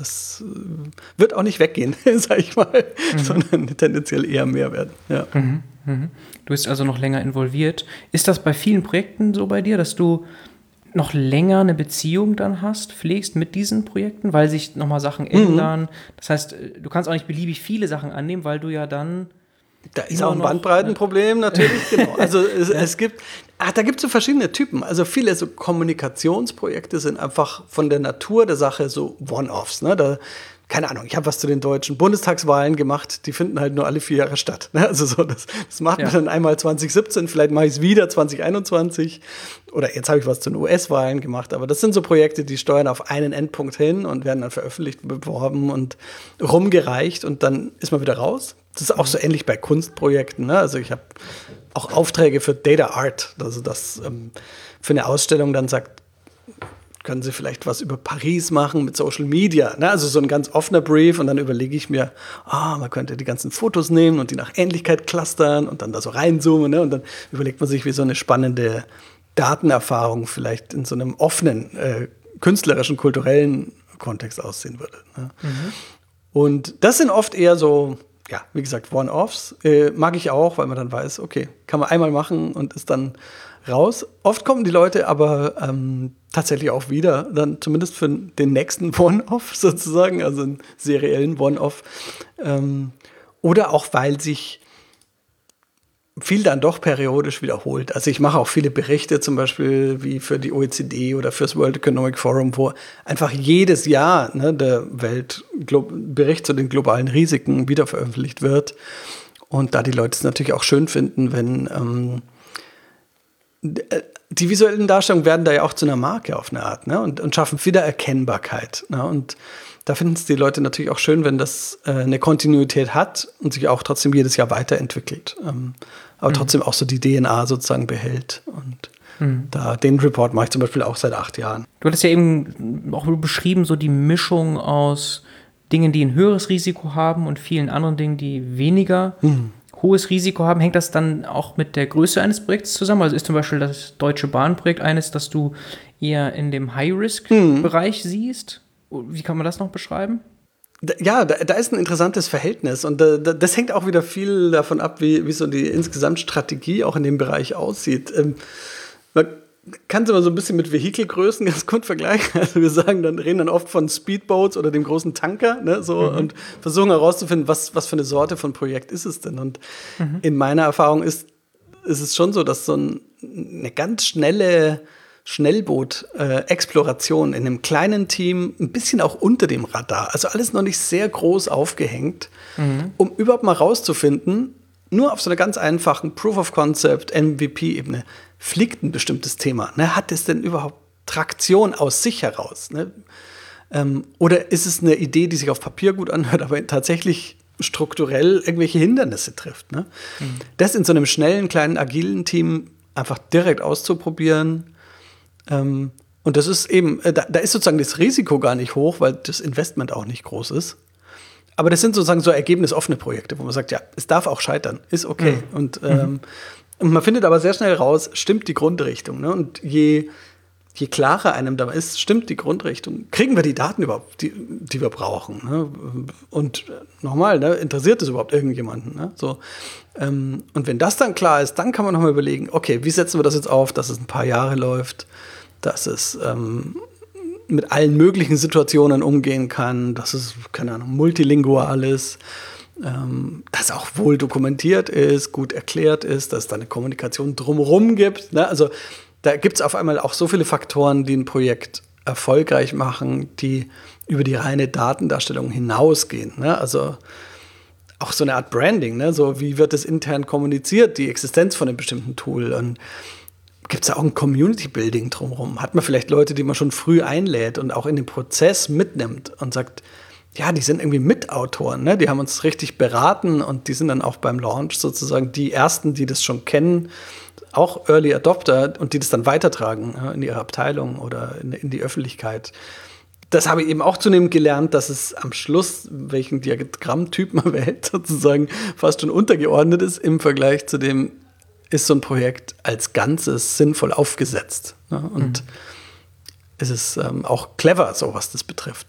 wird auch nicht weggehen, sag ich mal, sondern tendenziell eher mehr werden. Ja. Du bist also noch länger involviert. Ist das bei vielen Projekten so bei dir, dass du noch länger eine Beziehung dann pflegst mit diesen Projekten, weil sich nochmal Sachen ändern? Das heißt, du kannst auch nicht beliebig viele Sachen annehmen, weil du ja dann da ist auch ein Bandbreitenproblem natürlich, genau. Also es gibt, da gibt es so verschiedene Typen. Also viele so Kommunikationsprojekte sind einfach von der Natur der Sache so One-Offs, ne? Keine Ahnung, ich habe was zu den deutschen Bundestagswahlen gemacht, die finden halt nur alle 4 Jahre statt. Ne? Also so, das macht man dann einmal 2017, vielleicht mache ich es wieder 2021 oder jetzt habe ich was zu den US-Wahlen gemacht, aber das sind so Projekte, die steuern auf einen Endpunkt hin und werden dann veröffentlicht, beworben und rumgereicht und dann ist man wieder raus. Das ist auch so ähnlich bei Kunstprojekten. Ne? Also ich habe auch Aufträge für Data Art, also das für eine Ausstellung dann sagt, können Sie vielleicht was über Paris machen mit Social Media? Ne? Also so ein ganz offener Brief und dann überlege ich mir, man könnte die ganzen Fotos nehmen und die nach Ähnlichkeit clustern und dann da so reinzoomen. Ne? Und dann überlegt man sich, wie so eine spannende Datenerfahrung vielleicht in so einem offenen, künstlerischen, kulturellen Kontext aussehen würde. Ne? Und das sind oft eher so, ja, wie gesagt, One-Offs. Mag ich auch, weil man dann weiß, okay, kann man einmal machen und ist dann raus. Oft kommen die Leute aber tatsächlich auch wieder, dann zumindest für den nächsten One-Off sozusagen, also einen seriellen One-Off. Oder auch, weil sich viel dann doch periodisch wiederholt. Also ich mache auch viele Berichte, zum Beispiel wie für die OECD oder fürs World Economic Forum, wo einfach jedes Jahr der Weltbericht zu den globalen Risiken wieder veröffentlicht wird. Und da die Leute es natürlich auch schön finden, wenn die visuellen Darstellungen werden da ja auch zu einer Marke auf eine Art, ne? Und schaffen Wiedererkennbarkeit. Ne? Und da finden es die Leute natürlich auch schön, wenn das eine Kontinuität hat und sich auch trotzdem jedes Jahr weiterentwickelt. Aber trotzdem auch so die DNA sozusagen behält. Und den Report mache ich zum Beispiel auch seit 8 Jahren. Du hattest ja eben auch beschrieben, so die Mischung aus Dingen, die ein höheres Risiko haben und vielen anderen Dingen, die weniger hohes Risiko haben. Hängt das dann auch mit der Größe eines Projekts zusammen? Also ist zum Beispiel das Deutsche Bahn-Projekt eines, das du eher in dem High-Risk-Bereich siehst? Wie kann man das noch beschreiben? Ja, da ist ein interessantes Verhältnis und das hängt auch wieder viel davon ab, wie so die insgesamt Strategie auch in dem Bereich aussieht. Man kann es immer so ein bisschen mit Vehikelgrößen ganz gut vergleichen. Also wir reden dann oft von Speedboats oder dem großen Tanker, ne, und versuchen herauszufinden, was für eine Sorte von Projekt ist es denn. Und in meiner Erfahrung ist es schon so, dass so eine ganz schnelle Schnellboot-Exploration in einem kleinen Team, ein bisschen auch unter dem Radar, also alles noch nicht sehr groß aufgehängt, um überhaupt mal rauszufinden, nur auf so einer ganz einfachen Proof-of-Concept, MVP-Ebene, fliegt ein bestimmtes Thema. Ne? Hat es denn überhaupt Traktion aus sich heraus? Ne? Oder ist es eine Idee, die sich auf Papier gut anhört, aber tatsächlich strukturell irgendwelche Hindernisse trifft? Ne? Das in so einem schnellen, kleinen, agilen Team einfach direkt auszuprobieren. Und das ist eben, da ist sozusagen das Risiko gar nicht hoch, weil das Investment auch nicht groß ist. Aber das sind sozusagen so ergebnisoffene Projekte, wo man sagt, ja, es darf auch scheitern, ist okay. Und man findet aber sehr schnell raus, stimmt die Grundrichtung. Ne? Und je klarer einem da ist, stimmt die Grundrichtung, kriegen wir die Daten überhaupt, die wir brauchen. Ne? Und nochmal, ne, interessiert es überhaupt irgendjemanden? Ne? So, und wenn das dann klar ist, dann kann man nochmal überlegen, okay, wie setzen wir das jetzt auf, dass es ein paar Jahre läuft, dass es mit allen möglichen Situationen umgehen kann, dass es, keine Ahnung, multilingual ist, dass auch wohl dokumentiert ist, gut erklärt ist, dass es da eine Kommunikation drumherum gibt. Ne? Also da gibt es auf einmal auch so viele Faktoren, die ein Projekt erfolgreich machen, die über die reine Datendarstellung hinausgehen. Ne? Also auch so eine Art Branding, ne? So wie wird es intern kommuniziert, die Existenz von einem bestimmten Tool. Und gibt es da auch ein Community-Building drumherum? Hat man vielleicht Leute, die man schon früh einlädt und auch in den Prozess mitnimmt und sagt, ja, die sind irgendwie Mitautoren, ne? Die haben uns richtig beraten und die sind dann auch beim Launch sozusagen die Ersten, die das schon kennen, auch Early Adopter und die das dann weitertragen, ja, in ihre Abteilung oder in die Öffentlichkeit. Das habe ich eben auch zunehmend gelernt, dass es am Schluss, welchen Diagrammtyp man wählt, sozusagen fast schon untergeordnet ist im Vergleich zu dem, ist so ein Projekt als Ganzes sinnvoll aufgesetzt. Ne? Und es ist auch clever, so was das betrifft.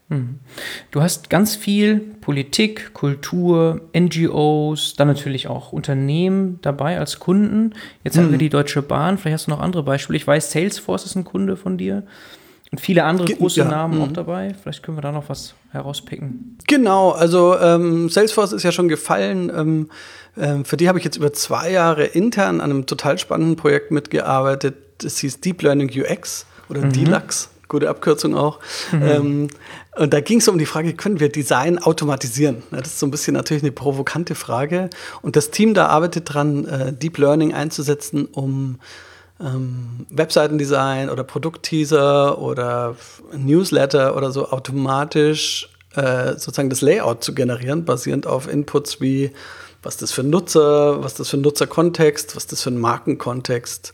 Du hast ganz viel Politik, Kultur, NGOs, dann natürlich auch Unternehmen dabei als Kunden. Jetzt haben wir die Deutsche Bahn, vielleicht hast du noch andere Beispiele. Ich weiß, Salesforce ist ein Kunde von dir und viele andere große Namen auch dabei. Vielleicht können wir da noch was herauspicken. Genau, also Salesforce ist ja schon gefallen. Für die habe ich jetzt über 2 Jahre intern an einem total spannenden Projekt mitgearbeitet. Das hieß Deep Learning UX oder DLUX. Gute Abkürzung auch. Und da ging es um die Frage, können wir Design automatisieren? Das ist so ein bisschen natürlich eine provokante Frage. Und das Team da arbeitet dran, Deep Learning einzusetzen, um Webseitendesign oder Produktteaser oder Newsletter oder so automatisch sozusagen das Layout zu generieren, basierend auf Inputs wie, was das für ein Nutzer, was das für ein Nutzerkontext, was das für ein Markenkontext.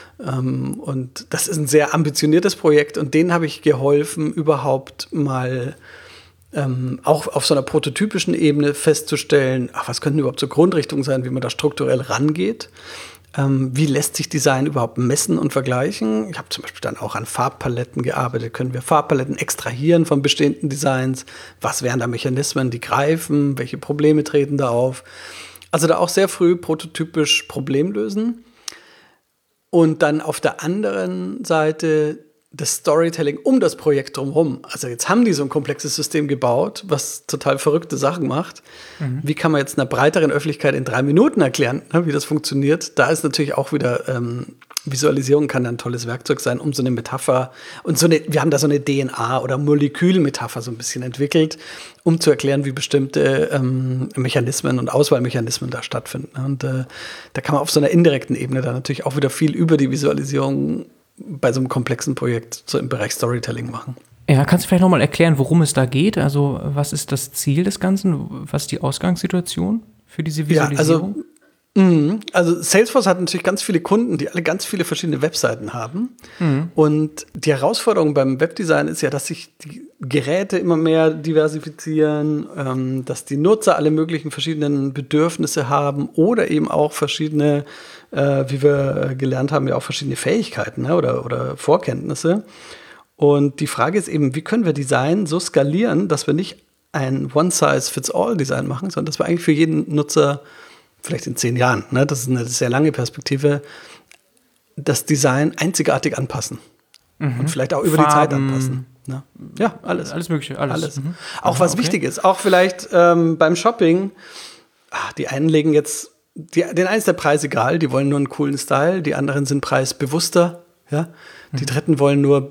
Und das ist ein sehr ambitioniertes Projekt und denen habe ich geholfen, überhaupt mal auch auf so einer prototypischen Ebene festzustellen, was könnten überhaupt so Grundrichtungen sein, wie man da strukturell rangeht. Wie lässt sich Design überhaupt messen und vergleichen? Ich habe zum Beispiel dann auch an Farbpaletten gearbeitet. Können wir Farbpaletten extrahieren von bestehenden Designs? Was wären da Mechanismen, die greifen? Welche Probleme treten da auf? Also da auch sehr früh prototypisch Problem lösen. Und dann auf der anderen Seite das Storytelling um das Projekt drumherum. Also jetzt haben die so ein komplexes System gebaut, was total verrückte Sachen macht. Wie kann man jetzt einer breiteren Öffentlichkeit in 3 Minuten erklären, wie das funktioniert? Da ist natürlich auch wieder Visualisierung kann ein tolles Werkzeug sein, um so eine Metapher und wir haben da so eine DNA- oder Molekülmetapher so ein bisschen entwickelt, um zu erklären, wie bestimmte Mechanismen und Auswahlmechanismen da stattfinden. Und da kann man auf so einer indirekten Ebene dann natürlich auch wieder viel über die Visualisierung bei so einem komplexen Projekt so im Bereich Storytelling machen. Ja, kannst du vielleicht nochmal erklären, worum es da geht? Also was ist das Ziel des Ganzen? Was ist die Ausgangssituation für diese Visualisierung? Ja, also Salesforce hat natürlich ganz viele Kunden, die alle ganz viele verschiedene Webseiten haben. Und die Herausforderung beim Webdesign ist ja, dass sich die Geräte immer mehr diversifizieren, dass die Nutzer alle möglichen verschiedenen Bedürfnisse haben oder eben auch verschiedene, wie wir gelernt haben, ja auch verschiedene Fähigkeiten, ne, oder Vorkenntnisse. Und die Frage ist eben, wie können wir Design so skalieren, dass wir nicht ein One-Size-Fits-All-Design machen, sondern dass wir eigentlich für jeden Nutzer vielleicht in 10 Jahren, ne, das ist eine sehr lange Perspektive, das Design einzigartig anpassen. Und vielleicht auch über die Zeit anpassen. Ne? Ja, alles. Alles Mögliche, alles. Auch was wichtig ist, auch vielleicht beim Shopping, die einen legen jetzt, den einen ist der Preis egal, die wollen nur einen coolen Style, die anderen sind preisbewusster, ja. Die Dritten wollen nur,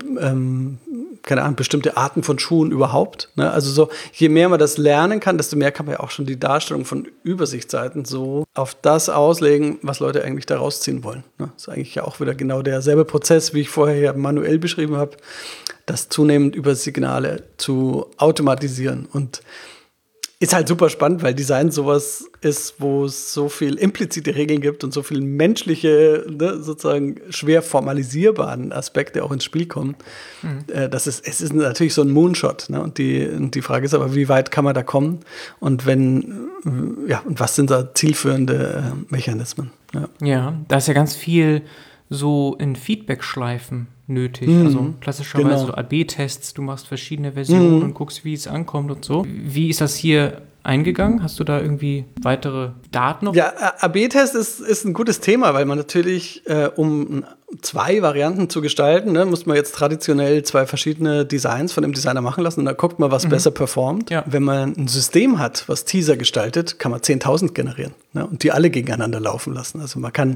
keine Ahnung, bestimmte Arten von Schuhen überhaupt. Ne? Also so, je mehr man das lernen kann, desto mehr kann man ja auch schon die Darstellung von Übersichtsseiten so auf das auslegen, was Leute eigentlich da rausziehen wollen. Ne? Das ist eigentlich ja auch wieder genau derselbe Prozess, wie ich vorher ja manuell beschrieben habe, das zunehmend über Signale zu automatisieren. Und ist halt super spannend, weil Design sowas ist, wo es so viel implizite Regeln gibt und so viel menschliche, ne, sozusagen schwer formalisierbaren Aspekte auch ins Spiel kommen. Es ist natürlich so ein Moonshot. Ne? Und die Frage ist aber, wie weit kann man da kommen? Und und was sind da zielführende Mechanismen? Ja, da ist ja ganz viel so in Feedback-Schleifen nötig. Also klassischerweise so AB-Tests, du machst verschiedene Versionen und guckst, wie es ankommt und so. Wie ist das hier eingegangen? Hast du da irgendwie weitere Daten noch? Ja, AB-Test ist ein gutes Thema, weil man natürlich, um 2 Varianten zu gestalten, ne, muss man jetzt traditionell 2 verschiedene Designs von dem Designer machen lassen und dann guckt man, was besser performt. Ja. Wenn man ein System hat, was Teaser gestaltet, kann man 10.000 generieren, ne, und die alle gegeneinander laufen lassen. Also man kann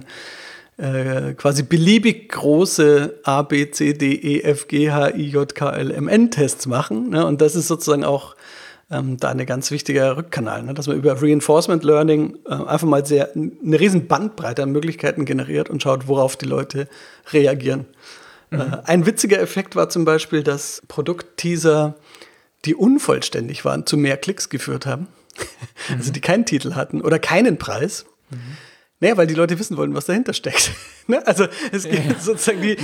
quasi beliebig große A, B, C, D, E, F, G, H, I, J, K, L, M, N-Tests machen. Ne? Und das ist sozusagen auch da ein ganz wichtiger Rückkanal, ne? Dass man über Reinforcement Learning einfach mal eine riesen Bandbreite an Möglichkeiten generiert und schaut, worauf die Leute reagieren. Ein witziger Effekt war zum Beispiel, dass Produktteaser, die unvollständig waren, zu mehr Klicks geführt haben. Also die keinen Titel hatten oder keinen Preis. Naja, weil die Leute wissen wollen, was dahinter steckt. Also es gibt sozusagen die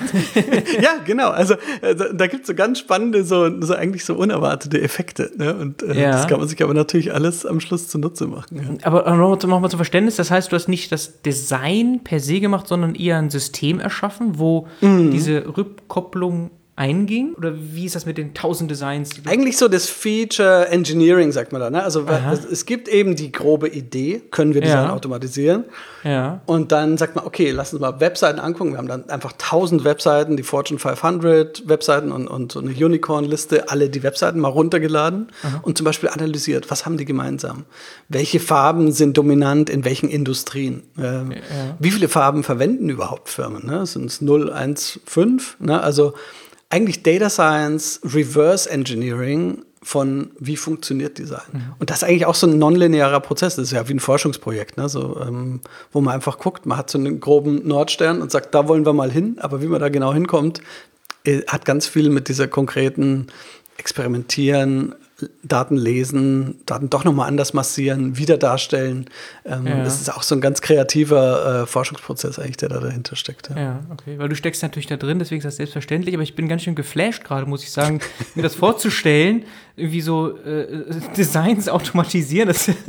ja, genau. Also da gibt es so ganz spannende, so eigentlich so unerwartete Effekte. Ne? Und das kann man sich aber natürlich alles am Schluss zunutze machen. Ja. Aber nochmal zum Verständnis, das heißt, du hast nicht das Design per se gemacht, sondern eher ein System erschaffen, wo diese Rückkopplung einging? Oder wie ist das mit den 1000 Designs? Eigentlich so das Feature Engineering, sagt man da. Ne? Also es gibt eben die grobe Idee, können wir Design automatisieren. Ja. Und dann sagt man, okay, lass uns mal Webseiten angucken. Wir haben dann einfach 1000 Webseiten, die Fortune 500 Webseiten und so eine Unicorn-Liste, alle die Webseiten mal runtergeladen und zum Beispiel analysiert, was haben die gemeinsam? Welche Farben sind dominant in welchen Industrien? Wie viele Farben verwenden überhaupt Firmen? Ne? Sind es 0, 1, 5? Ne? Also eigentlich Data Science, Reverse Engineering von wie funktioniert Design. Und das ist eigentlich auch so ein nonlinearer Prozess. Das ist ja wie ein Forschungsprojekt, ne? So, wo man einfach guckt, man hat so einen groben Nordstern und sagt, da wollen wir mal hin. Aber wie man da genau hinkommt, hat ganz viel mit dieser konkreten Experimentieren, Daten lesen, Daten doch nochmal anders massieren, wieder darstellen. Das ist auch so ein ganz kreativer Forschungsprozess eigentlich, der da dahinter steckt. Ja, okay, weil du steckst natürlich da drin, deswegen ist das selbstverständlich, aber ich bin ganz schön geflasht gerade, muss ich sagen, mir das vorzustellen, irgendwie so Designs automatisieren, das ist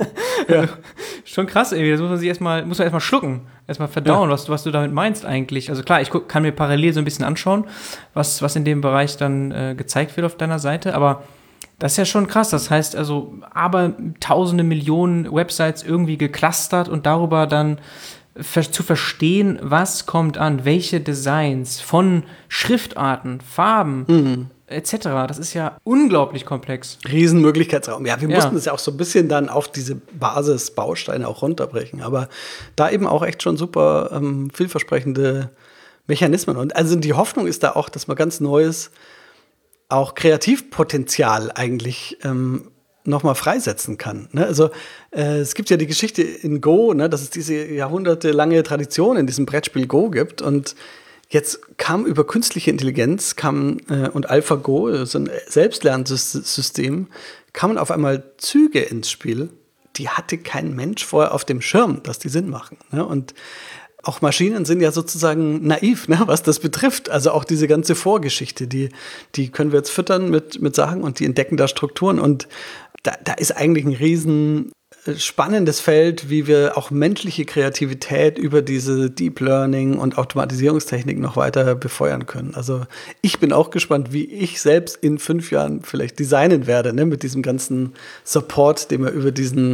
schon krass, irgendwie. Das muss man erstmal schlucken, erstmal verdauen, was du damit meinst eigentlich. Also klar, ich kann mir parallel so ein bisschen anschauen, was in dem Bereich dann gezeigt wird auf deiner Seite, aber das ist ja schon krass. Das heißt also, aber tausende Millionen Websites irgendwie geclustert und darüber dann zu verstehen, was kommt an, welche Designs von Schriftarten, Farben etc. Das ist ja unglaublich komplex. Riesenmöglichkeitsraum. Ja, wir mussten es ja auch so ein bisschen dann auf diese Basisbausteine auch runterbrechen. Aber da eben auch echt schon super vielversprechende Mechanismen. Und also die Hoffnung ist da auch, dass man ganz neues, auch Kreativpotenzial eigentlich nochmal freisetzen kann. Ne? Also es gibt ja die Geschichte in Go, ne, dass es diese jahrhundertelange Tradition in diesem Brettspiel Go gibt. Und jetzt kam über künstliche Intelligenz und AlphaGo, so ein Selbstlernsystem, kamen auf einmal Züge ins Spiel, die hatte kein Mensch vorher auf dem Schirm, dass die Sinn machen. Ne? Und auch Maschinen sind ja sozusagen naiv, ne, was das betrifft. Also auch diese ganze Vorgeschichte, die können wir jetzt füttern mit Sachen und die entdecken da Strukturen. Und da ist eigentlich ein riesen spannendes Feld, wie wir auch menschliche Kreativität über diese Deep Learning und Automatisierungstechnik noch weiter befeuern können. Also ich bin auch gespannt, wie ich selbst in 5 Jahren vielleicht designen werde, ne, mit diesem ganzen Support, den wir über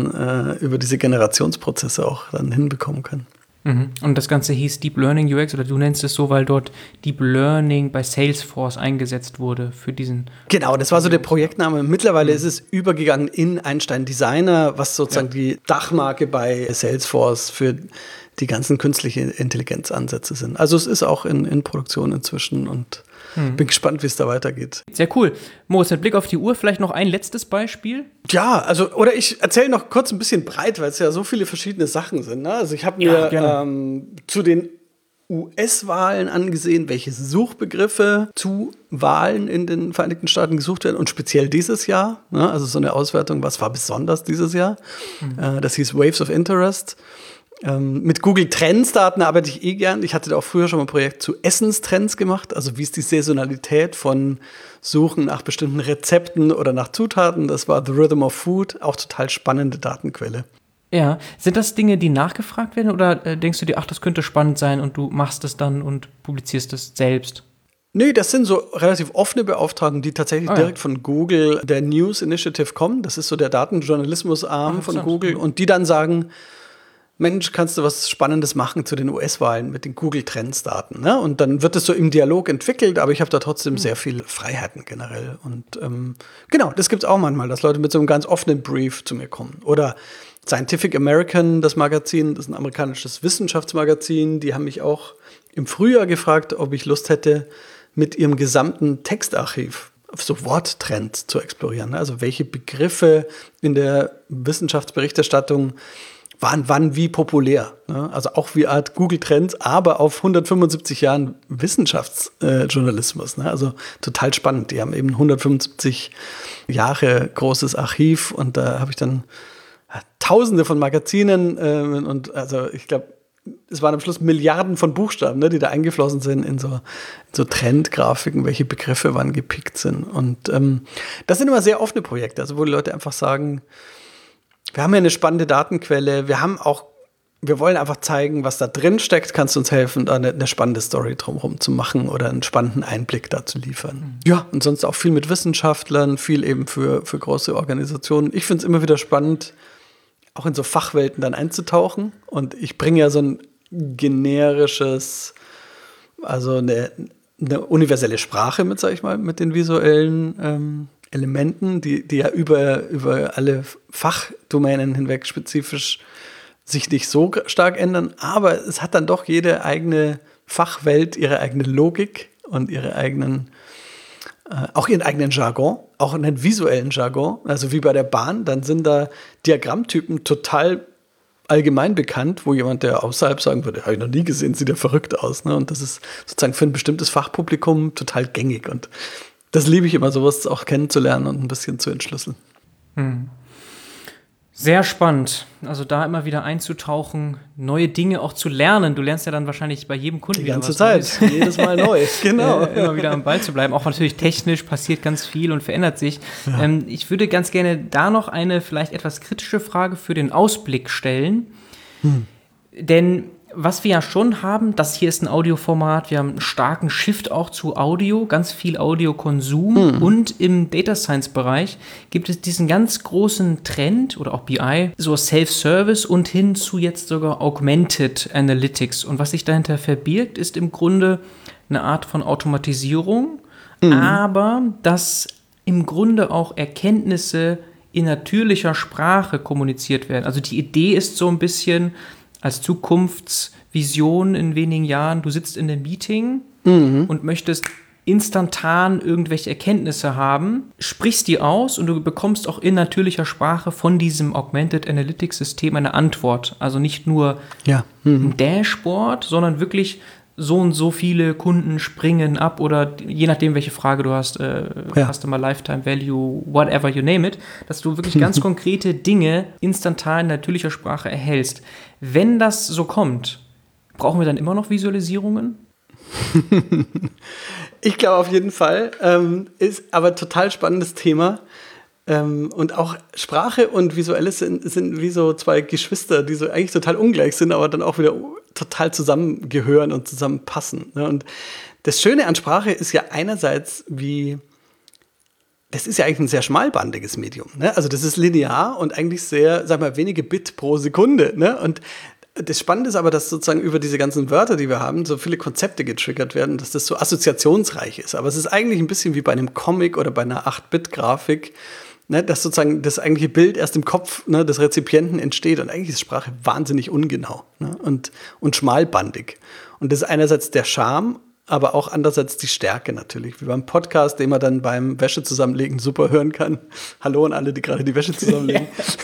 diese Generationsprozesse auch dann hinbekommen können. Und das Ganze hieß Deep Learning UX, oder du nennst es so, weil dort Deep Learning bei Salesforce eingesetzt wurde für diesen. Genau, das war so der Projektname. Mittlerweile ist es übergegangen in Einstein Designer, was sozusagen die Dachmarke bei Salesforce für die ganzen künstliche Intelligenzansätze sind. Also es ist auch in Produktion inzwischen und bin gespannt, wie es da weitergeht. Sehr cool. Moritz, mit Blick auf die Uhr vielleicht noch ein letztes Beispiel? Ja, also, oder ich erzähle noch kurz ein bisschen breit, weil es ja so viele verschiedene Sachen sind. Ne? Also ich habe mir zu den US-Wahlen angesehen, welche Suchbegriffe zu Wahlen in den Vereinigten Staaten gesucht werden und speziell dieses Jahr. Ne? Also so eine Auswertung, was war besonders dieses Jahr. Das hieß Waves of Interest. Mit Google Trends-Daten arbeite ich gern. Ich hatte da auch früher schon mal ein Projekt zu Essenstrends gemacht. Also wie ist die Saisonalität von Suchen nach bestimmten Rezepten oder nach Zutaten. Das war The Rhythm of Food, auch total spannende Datenquelle. Ja, sind das Dinge, die nachgefragt werden oder denkst du dir, ach, das könnte spannend sein und du machst es dann und publizierst es selbst? Nee, das sind so relativ offene Beauftragungen, die tatsächlich direkt von Google, der News Initiative kommen. Das ist so der Datenjournalismusarm von Google und die dann sagen, Mensch, kannst du was Spannendes machen zu den US-Wahlen mit den Google-Trends-Daten? Ne? Und dann wird es so im Dialog entwickelt, aber ich habe da trotzdem sehr viele Freiheiten generell. Und genau, das gibt es auch manchmal, dass Leute mit so einem ganz offenen Brief zu mir kommen. Oder Scientific American, das Magazin, das ist ein amerikanisches Wissenschaftsmagazin, die haben mich auch im Frühjahr gefragt, ob ich Lust hätte, mit ihrem gesamten Textarchiv auf so Worttrends zu explorieren. Also welche Begriffe in der Wissenschaftsberichterstattung waren wann wie populär. Ne? Also auch wie Art Google Trends, aber auf 175 Jahren Wissenschaftsjournalismus. Ne? Also total spannend. Die haben eben 175 Jahre großes Archiv und da habe ich dann Tausende von Magazinen und also ich glaube, es waren am Schluss Milliarden von Buchstaben, ne, die da eingeflossen sind in so Trendgrafiken, welche Begriffe wann gepickt sind. Und das sind immer sehr offene Projekte, also wo die Leute einfach sagen, wir haben ja eine spannende Datenquelle, wir wollen einfach zeigen, was da drin steckt, kannst du uns helfen, da eine spannende Story drumherum zu machen oder einen spannenden Einblick da zu liefern. Ja, und sonst auch viel mit Wissenschaftlern, viel eben für große Organisationen. Ich finde es immer wieder spannend, auch in so Fachwelten dann einzutauchen. Und ich bringe ja so ein generisches, also eine universelle Sprache mit, sag ich mal, mit den visuellen Elementen, die ja über alle Fachdomänen hinweg spezifisch sich nicht so stark ändern, aber es hat dann doch jede eigene Fachwelt ihre eigene Logik und ihre eigenen, auch ihren eigenen Jargon, auch einen visuellen Jargon, also wie bei der Bahn, dann sind da Diagrammtypen total allgemein bekannt, wo jemand, der außerhalb sagen würde, habe ich noch nie gesehen, sieht ja verrückt aus. Ne? Und das ist sozusagen für ein bestimmtes Fachpublikum total gängig und das liebe ich immer, sowas auch kennenzulernen und ein bisschen zu entschlüsseln. Sehr spannend. Also da immer wieder einzutauchen, neue Dinge auch zu lernen. Du lernst ja dann wahrscheinlich bei jedem Kunden die ganze Zeit, jedes Mal neu. Genau. Immer wieder am Ball zu bleiben. Auch natürlich technisch passiert ganz viel und verändert sich. Ja. Ich würde ganz gerne da noch eine vielleicht etwas kritische Frage für den Ausblick stellen. Denn was wir ja schon haben, das hier ist ein Audioformat, wir haben einen starken Shift auch zu Audio, ganz viel Audiokonsum und im Data Science Bereich gibt es diesen ganz großen Trend oder auch BI, so Self-Service und hin zu jetzt sogar Augmented Analytics. Und was sich dahinter verbirgt, ist im Grunde eine Art von Automatisierung, aber dass im Grunde auch Erkenntnisse in natürlicher Sprache kommuniziert werden. Also die Idee ist so ein bisschen, als Zukunftsvision in wenigen Jahren, du sitzt in einem Meeting und möchtest instantan irgendwelche Erkenntnisse haben, sprichst die aus und du bekommst auch in natürlicher Sprache von diesem Augmented Analytics System eine Antwort. Also nicht nur ein Dashboard, sondern wirklich so und so viele Kunden springen ab oder je nachdem, welche Frage du hast, Customer Lifetime Value, whatever you name it, dass du wirklich ganz konkrete Dinge instantan in natürlicher Sprache erhältst. Wenn das so kommt, brauchen wir dann immer noch Visualisierungen? Ich glaube auf jeden Fall. Ist aber total spannendes Thema. Und auch Sprache und Visuelles sind wie so zwei Geschwister, die so eigentlich total ungleich sind, aber dann auch wieder total zusammengehören und zusammenpassen. Ne? Und das Schöne an Sprache ist ja einerseits das ist ja eigentlich ein sehr schmalbandiges Medium. Ne? Also das ist linear und eigentlich sehr, sag mal, wenige Bit pro Sekunde. Ne? Und das Spannende ist aber, dass sozusagen über diese ganzen Wörter, die wir haben, so viele Konzepte getriggert werden, dass das so assoziationsreich ist. Aber es ist eigentlich ein bisschen wie bei einem Comic oder bei einer 8-Bit-Grafik, ne, dass sozusagen das eigentliche Bild erst im Kopf, ne, des Rezipienten entsteht. Und eigentlich ist Sprache wahnsinnig ungenau, ne, und schmalbandig. Und das ist einerseits der Charme, aber auch andererseits die Stärke natürlich. Wie beim Podcast, den man dann beim Wäsche zusammenlegen super hören kann. Hallo an alle, die gerade die Wäsche zusammenlegen.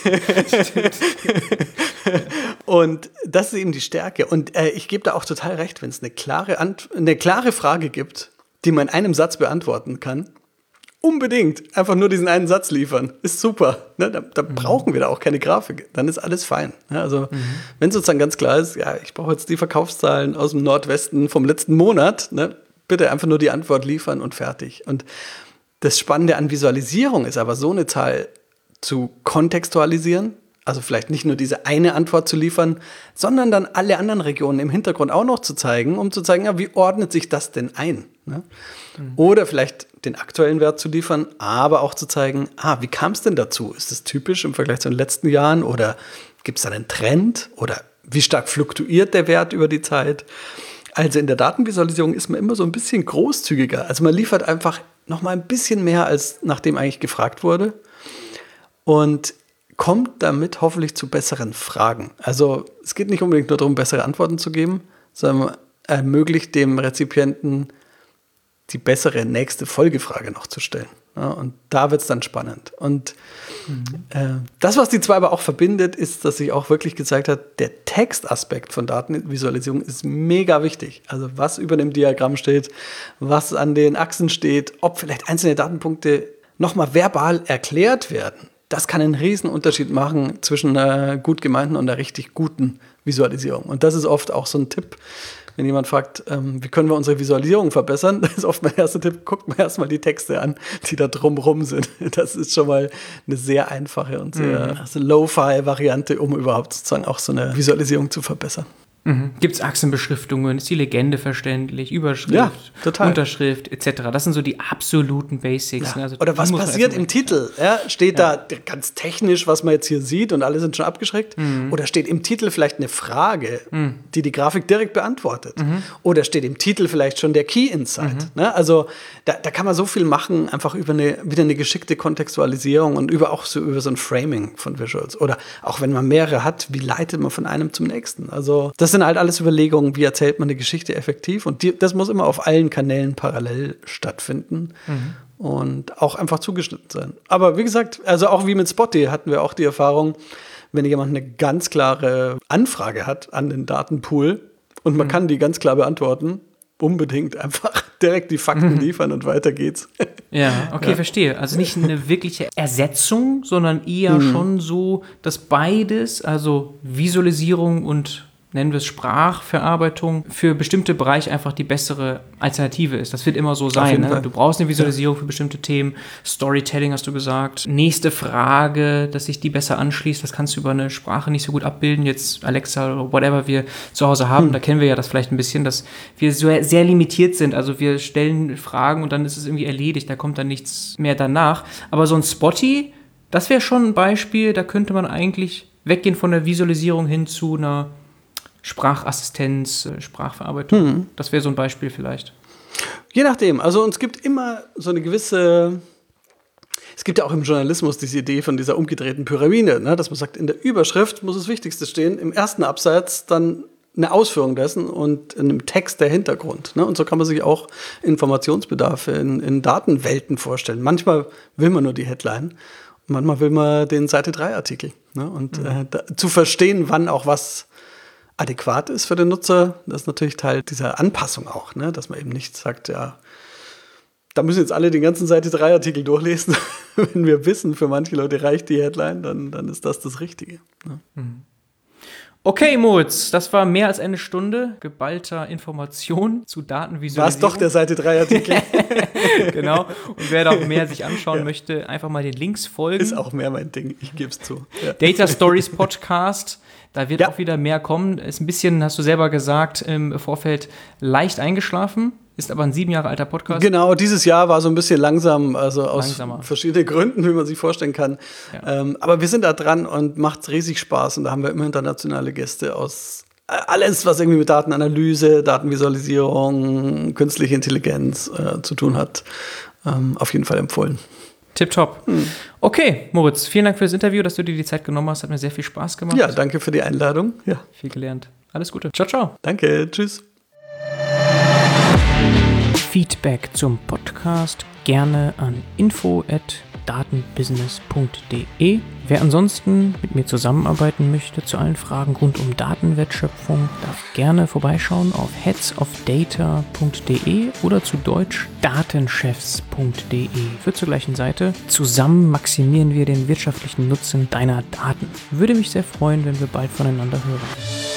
Und das ist eben die Stärke. Und ich gebe da auch total recht, wenn es eine klare Frage gibt, die man in einem Satz beantworten kann, unbedingt einfach nur diesen einen Satz liefern. Ist super. Ne? Da brauchen wir da auch keine Grafik. Dann ist alles fein. Ja, also wenn sozusagen ganz klar ist, ja, ich brauche jetzt die Verkaufszahlen aus dem Nordwesten vom letzten Monat, ne? Bitte einfach nur die Antwort liefern und fertig. Und das Spannende an Visualisierung ist aber, so eine Zahl zu kontextualisieren, also vielleicht nicht nur diese eine Antwort zu liefern, sondern dann alle anderen Regionen im Hintergrund auch noch zu zeigen, um zu zeigen, ja, wie ordnet sich das denn ein? Ne? Oder vielleicht den aktuellen Wert zu liefern, aber auch zu zeigen, wie kam es denn dazu? Ist das typisch im Vergleich zu den letzten Jahren oder gibt es da einen Trend oder wie stark fluktuiert der Wert über die Zeit? Also in der Datenvisualisierung ist man immer so ein bisschen großzügiger. Also man liefert einfach noch mal ein bisschen mehr, als nach dem eigentlich gefragt wurde und kommt damit hoffentlich zu besseren Fragen. Also es geht nicht unbedingt nur darum, bessere Antworten zu geben, sondern man ermöglicht dem Rezipienten die bessere nächste Folgefrage noch zu stellen. Ja, und da wird es dann spannend. Und das, was die zwei aber auch verbindet, ist, dass sich auch wirklich gezeigt hat, der Textaspekt von Datenvisualisierung ist mega wichtig. Also was über dem Diagramm steht, was an den Achsen steht, ob vielleicht einzelne Datenpunkte nochmal verbal erklärt werden. Das kann einen riesen Unterschied machen zwischen einer gut gemeinten und einer richtig guten Visualisierung. Und das ist oft auch so ein Tipp, wenn jemand fragt, wie können wir unsere Visualisierung verbessern, das ist oft mein erster Tipp, guckt mir erstmal die Texte an, die da drumrum sind. Das ist schon mal eine sehr einfache und sehr Lo-Fi-Variante, um überhaupt sozusagen auch so eine Visualisierung zu verbessern. Gibt es Achsenbeschriftungen? Ist die Legende verständlich? Überschrift, Unterschrift etc.? Das sind so die absoluten Basics. Ja. Ne? Also oder was passiert im Titel? Ja, steht da ganz technisch, was man jetzt hier sieht und alle sind schon abgeschreckt? Oder steht im Titel vielleicht eine Frage, die die Grafik direkt beantwortet? Oder steht im Titel vielleicht schon der Key Insight? Ne? Also da kann man so viel machen, einfach über wieder eine geschickte Kontextualisierung und über so ein Framing von Visuals. Oder auch wenn man mehrere hat, wie leitet man von einem zum nächsten? Also das sind halt alles Überlegungen, wie erzählt man eine Geschichte effektiv und das muss immer auf allen Kanälen parallel stattfinden und auch einfach zugeschnitten sein. Aber wie gesagt, also auch wie mit Spotty hatten wir auch die Erfahrung, wenn jemand eine ganz klare Anfrage hat an den Datenpool und man kann die ganz klar beantworten, unbedingt einfach direkt die Fakten liefern und weiter geht's. Ja, okay, verstehe. Also nicht eine wirkliche Ersetzung, sondern eher schon so, dass beides, also Visualisierung und nennen wir es Sprachverarbeitung, für bestimmte Bereiche einfach die bessere Alternative ist. Das wird immer so sein. Ne? Du brauchst eine Visualisierung für bestimmte Themen. Storytelling hast du gesagt. Nächste Frage, dass sich die besser anschließt, das kannst du über eine Sprache nicht so gut abbilden. Jetzt Alexa oder whatever wir zu Hause haben, da kennen wir ja das vielleicht ein bisschen, dass wir so sehr limitiert sind. Also wir stellen Fragen und dann ist es irgendwie erledigt. Da kommt dann nichts mehr danach. Aber so ein Spotty, das wäre schon ein Beispiel, da könnte man eigentlich weggehen von der Visualisierung hin zu einer Sprachassistenz, Sprachverarbeitung. Das wäre so ein Beispiel vielleicht. Je nachdem. Also es gibt immer so eine gewisse, Es gibt ja auch im Journalismus diese Idee von dieser umgedrehten Pyramide, ne? Dass man sagt, in der Überschrift muss das Wichtigste stehen, im ersten Absatz dann eine Ausführung dessen und in einem Text der Hintergrund. Ne? Und so kann man sich auch Informationsbedarfe in Datenwelten vorstellen. Manchmal will man nur die Headline, manchmal will man den Seite-3-Artikel. Ne? Und zu verstehen, wann auch was adäquat ist für den Nutzer, das ist natürlich Teil dieser Anpassung auch. Ne? Dass man eben nicht sagt, ja, da müssen jetzt alle den ganzen Seite-3-Artikel durchlesen. Wenn wir wissen, für manche Leute reicht die Headline, dann ist das Richtige. Ne? Okay, Moritz, das war mehr als eine Stunde geballter Information zu Datenvisualisierung. War es doch der Seite-3-Artikel? Genau. Und wer da auch mehr sich anschauen möchte, einfach mal den Links folgen. Ist auch mehr mein Ding, ich gebe es zu. Ja. Data Stories Podcast, da wird auch wieder mehr kommen. Ist ein bisschen, hast du selber gesagt, im Vorfeld leicht eingeschlafen. Ist aber ein 7 Jahre alter Podcast. Genau, dieses Jahr war so ein bisschen langsam, also aus verschiedenen Gründen, wie man sich vorstellen kann. Ja. Aber wir sind da dran und macht riesig Spaß. Und da haben wir immer internationale Gäste aus alles, was irgendwie mit Datenanalyse, Datenvisualisierung, künstliche Intelligenz zu tun hat. Auf jeden Fall empfohlen. Tipptopp. Okay, Moritz, vielen Dank für das Interview, dass du dir die Zeit genommen hast. Hat mir sehr viel Spaß gemacht. Ja, danke für die Einladung. Ja. Viel gelernt. Alles Gute. Ciao, ciao. Danke, tschüss. Feedback zum Podcast gerne an info@datenbusiness.de. Wer ansonsten mit mir zusammenarbeiten möchte zu allen Fragen rund um Datenwertschöpfung, darf gerne vorbeischauen auf headsofdata.de oder zu Deutsch datenchefs.de. Führt zur gleichen Seite. Zusammen maximieren wir den wirtschaftlichen Nutzen deiner Daten. Würde mich sehr freuen, wenn wir bald voneinander hören.